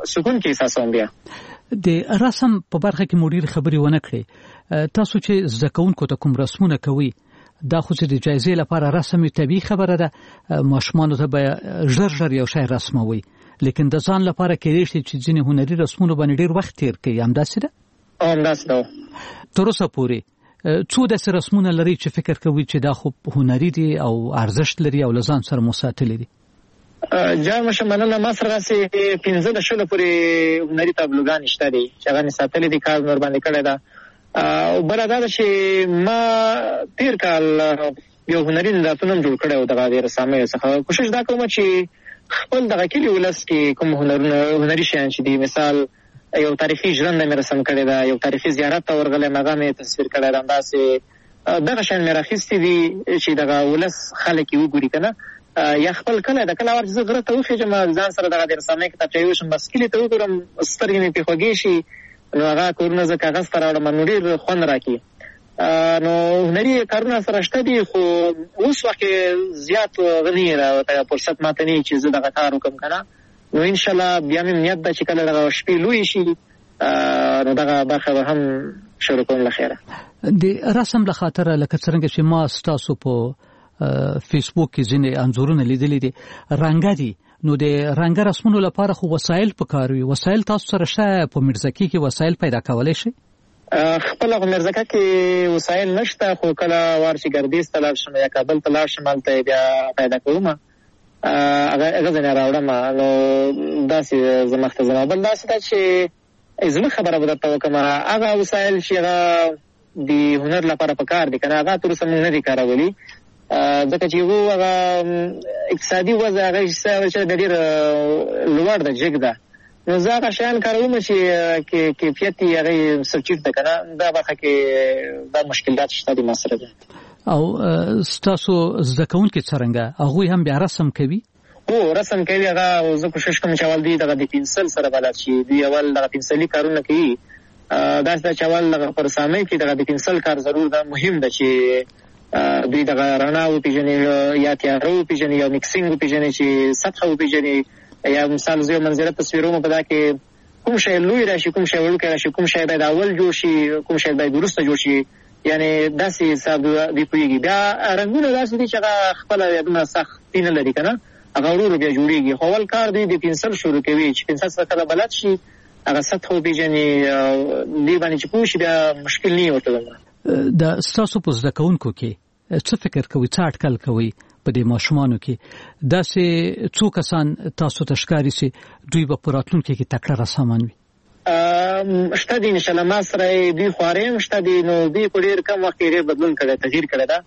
S9: سکون کې احساسوم. بیا
S3: د رسم په برخه کې مدیر خبري ونه کړې، تاسو چې زده کوونکو ته کوم رسمونه کوي دا خو چې د جایزې لپاره رسمي طبيعي خبره ده، ماشومان ته به ژر ژر یو شی رسموي، لیکن د ځان لپاره کې دې چې ځینې هنري رسمونه باندې ډیر وخت تیر کوي. همداسې ده؟
S9: همداسې ده.
S3: تر اوسه پورې څو داسې رسمونه لري چې فکر کوي چې دا خو هنري دي او ارزښت لري او له ځان سره مو ساتلي دي؟
S9: جان مشه مننه. ما سره داسې پنځه د شلو پورې هنري تابلوګانې شته دي چې هغه مې ساتلي دي، کار نور باندې کړی ده. او بله دا ده چې ما تیر کال یو هنري نندارتون هم جوړ کړی و دغه د رسامیو څخه. کوشش دا کوم چې خپل دغه کلي ولس کې کوم هنري شیان چې دي، مثال یو تاریخي ژرنده مې رسم کړې ده، یو تاریخي زیارت ته ورغلی هغه مې تصویر کړی ده. همداسې دغه شیان مې راخیستي دي چې دغه ولس خلک یې وګوري که نه، یا خپل کلی د کله ور چې زه غره ته وخېږم ځان سره دغه د رسامۍ کتابچه یوشم، بس کلي ته وګورم سترګې مې پرې خوږې شي، نو هغه کورونه زه کاغذ ته راوړم نو ډېر خوند راکړي. نو هنري کارونه سره شته دي، خو اوس وخت کې زیات غني راوته فرصت ماته نه چې زه دغه کار وکړم که نه. نو انشاءالله بیا مې نیت ده چې کله دغه شپې لوی شي نو دغه برخه به هم شروع کوم. له خیره
S3: د رسم له خاطره لکه څرنګه چې ما ستاسو په فیسبوک کې ځینې انځورونه لیدلي دي رنګه دي، نو د رنګه رسمونو لپاره خو وسایل پکار وي. وسایل تاسو سره شته؟ په میرزکې کې وسایل پیدا کولی شي؟
S9: خپل په میرزکه کې وسایل نشته، خو کله وار چې ګردیز ته لاړ شم یا کابل ته لاړ شم هلته بیا پیدا کوم، هغه ځینې راوړم. نو داسې زه مخته ځم. بل داسې ده چې زما خبره به درته وکړم، هغه وسایل چې هغه د هنر لپاره پکار دي که نه، هغه تر اوسه موږ نه دي کارولي، ځکه چې هغه هغه اقتصادي وضع هغه چې ډېر لوړ ده، جګ ده. نو زه هغه شیان کاروم چې کیفیت یې هغه سرچیټ ده که نه، دا برخه کې دا مشکلات شته دي ما سره ده.
S3: او ستاسو زده کوونکي څرنګه هغوی هم بیا رسم کوي؟
S9: او رسم کوي. هغه زه کوشش کوم چې اول دوی دغه د پنسل سره بلد شي، دوی اول دغه پنسلي کارونه کوي. داسې ده چې اول دغه په رسامۍ کې دغه د پنسل کار ضرور ده، مهم ده چې دوی دغه رڼا وپېژني یا تیاره وپېژني یا میکسینګ وپېژني چې سطحه وپېژني. یا مثال زه یو منظره تصویروم، په دا کې کوم شی لوی راشي، کوم شی وړوکی راشي، کوم شی باید اول جوړ شي، کوم شی باید وروسته جوړ شي، یعنې داسې حساب دوی پوهېږي. بیا رنګونه داسې دي چې هغه خپله یادونه سختي نه لري که نه، هغه ورو ورو بیا جوړېږي. خو اول کار دوی د پنسل شروع کوي چې پنسل سره کله بلد شي، هغه سطحه وپېژني، دې باندې چې پوه شي بیا مشکل نه وي ورته.
S3: د ستاسو په زده کوونکو کې څه فکر کوي، څه اټکل کوي په دې ماشومانو کې؟ داسې څو کسان تاسو ته ښکاري چې دوی به په راتلونکي کې تکړه رسامان وي؟
S9: شته دي انشاءالله، ما سره دوی خوارې هم شته دي. نو دوی په ډېر کم وخت کې ډېر بدلون کړی، تغییر کړی ده.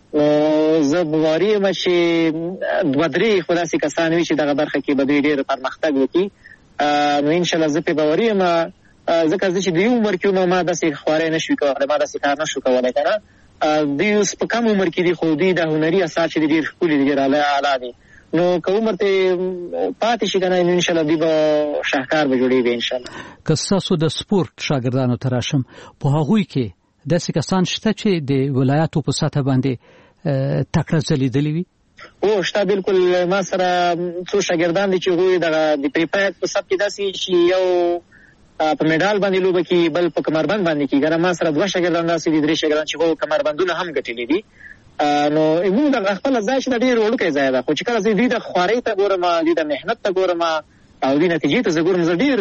S9: نو زه باوري یم چې دوه درې خو داسې کسان وي چې دغه برخه کې به دوی ډېر پرمختګ وکړي. نو انشاءالله زه پرې باوري یم، ځکه زه چې د یو عمر کې وم ما داسې خوارې نه شوي کولی، ما داسې کار نه شو کولی که نه. دوی اوس په کم عمر کې دي، خو دوی د هنري اثار چې دي ډېر ښکلي دي، ډېر اعلی دي. نو که عمر ته پاتې شي که نه، انشاءالله دوی به شاهکار به جوړېږي انشاءالله.
S3: که ستاسو د سپورټ شاګردانو ته راشم، په هغوی کې داسې کسان شته چې د ولایاتو په سطحه باندې تکړه ځلېدلي وي؟
S9: او شته، بالکل. ما سره څو شاګردان دي چې هغوی د پریپاید په سطح کې داسې چې یو په میډال باندې لوبه کوي، بل په کمربند باندې کوي. ګره ما سره دوه شاګردان داسې دي، درې شاګردان چې هغو کمربندونه هم ګټلي دي. نو موږ دغه خپله ځای چې دا ډېر وړوکی ځای ده، خو چې کله زه دوی د خوارۍ ته ګورم، دوی د محنت ته ګورم او دوی نتیجې ته زه ګورم، زه ډېر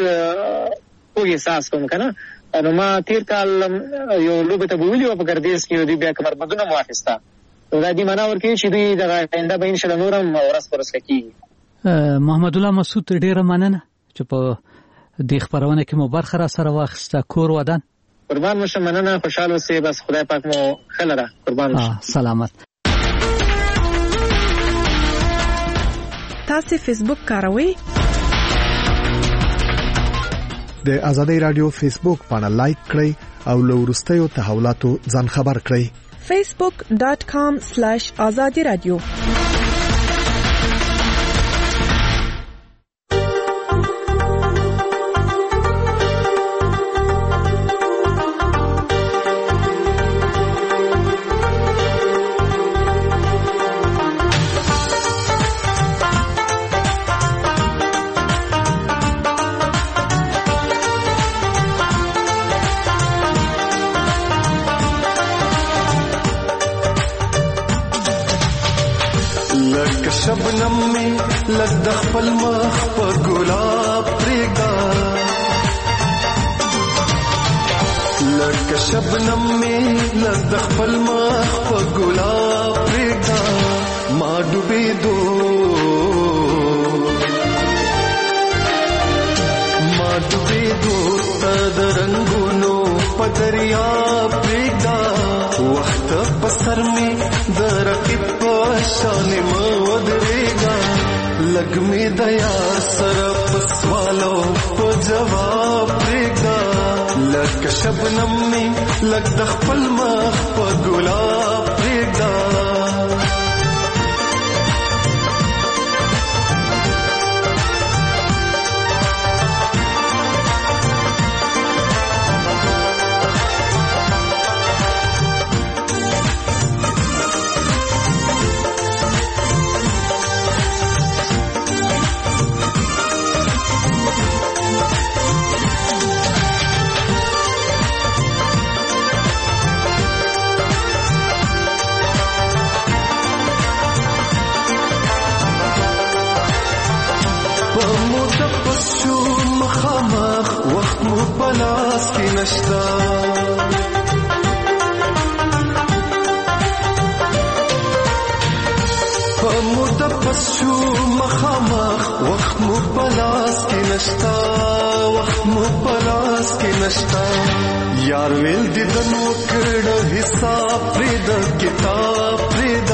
S9: خوږ احساس کوم که نه. نو ما تېر کال یو لوبې ته بوولي وه په ګردیز کې، دوی بیا کمربندونه مو واخېسته. نو دا دې معنا ورکوي چې دوی دغه آینده به انشاءالله نور هم ورځ په ورځ ښه کېږي.
S3: محمد الله مسعود، ډېره مننه چې په دې خپرونه کې مو برخه را سره واخیسته. کور ودان؟
S9: قربان مو شم، مننه، خوشحال اوسئ. بس خدای پاک مو ښه لره. قربان مو شم.
S3: سلامت.
S4: تاسو فیسبوک کاروئ؟
S18: د آزادۍ رادیو فیسبوک باندې لایک کړئ او له وروستیو تحولاتو ځان خبر کړئ.
S4: فیسبوک ډاٹ کام سلیش آزادی رادیو.
S2: لکه شبنم می لږ د خپل مخ په ګلاب پرېږده لکه شبنم می لږ د خپل مخ په ګلاب پرېږده ما ډوبېدو ما ډوبېدو ته د رنګونو په دریاب پرېږده وخت په سر می د رقیب په شان مه ودرېږه لږ مې د یار سره په سوالو په جواب پرېږده لکه شبنم می لږ د خپل مخ په ګلاب پرېږده وخت مو پلاس کی نشتا فمتپس شو مخامخ وخت مو پلاس کی نشتا وخت مو پلاس کی نشتا یار ویل دیدن وکړه حساب پرېد کتاب پرېد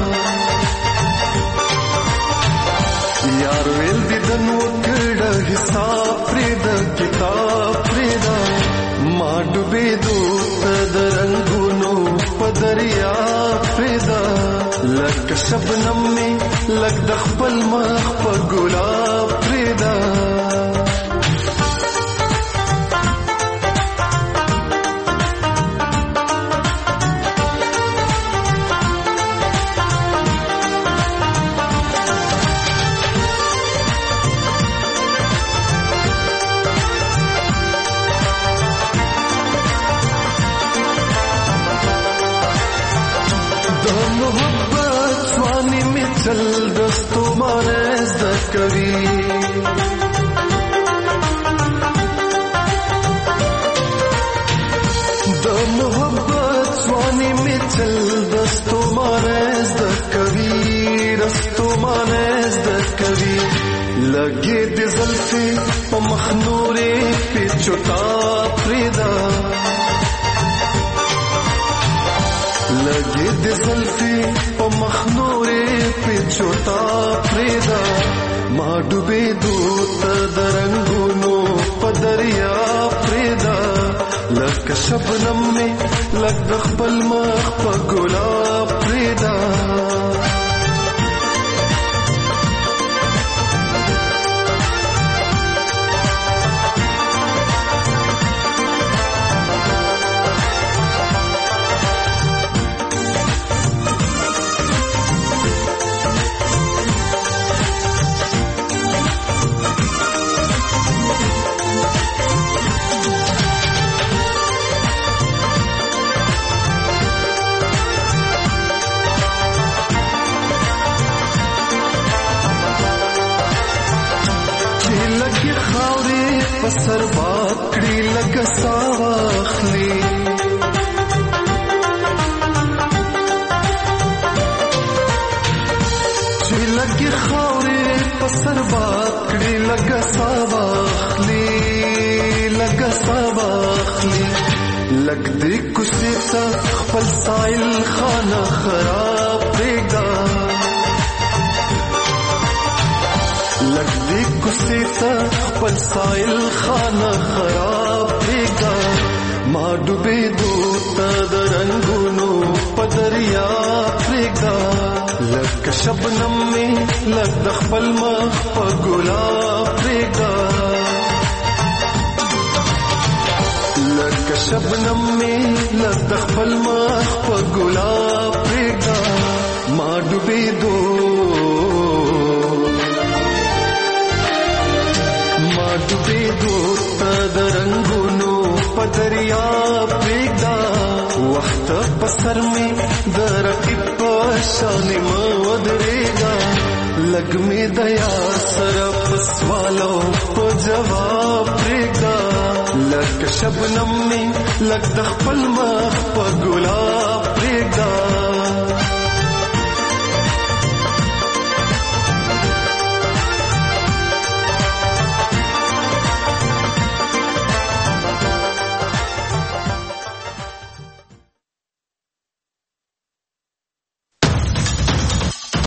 S2: یار ویل دیدن وکړه حساب پرېد کتاب پرېد ما ډوبېدو ته د رنګونو په دریاب پرېد لکه شبنم مې لږ د خپل مخ په ګلاب پرېد چل دستو مانز دکوی د محبت سوانی می چل دستو مانز دکوی دستو مانز دکوی لگے دی زلفی پا مخنوری پی چوتا پریدا لگے دی زلفی پا مخنوری پی چوتا پریدا ما ډوبېدو ته د رنګونو په دریا پریدا لکه شبنم مې لږ د خپل مخ په ګلاب پریدا پسر بات کړي لکه ساواخلي چې لکه خاورې پسر بات کړي لکه ساواخلي لکه ساواخلي لک دې کوڅې ته خپل سایل خانه خراب پرېږده لک دې کوڅې ته خپل سایل خانه خراب پرېږده ما ډوبېدو ته د رنګونو په دریا پرېږده لکه شبنم مې لږ د خپل مخ په ګلاب پرېږده لکه شبنم مې لږ د خپل مخ په ګلاب پرېږده ما ډوبېدو ما ډوبېدو ته د رنګونو په دریا پرېږده وخت په سر مې د رقیب په شان مه ودرېږه لګ می دیا سره پسوالو په جواب پرېږده لکه شبنم می لګ د خپل مخ په ګلاب پرېږده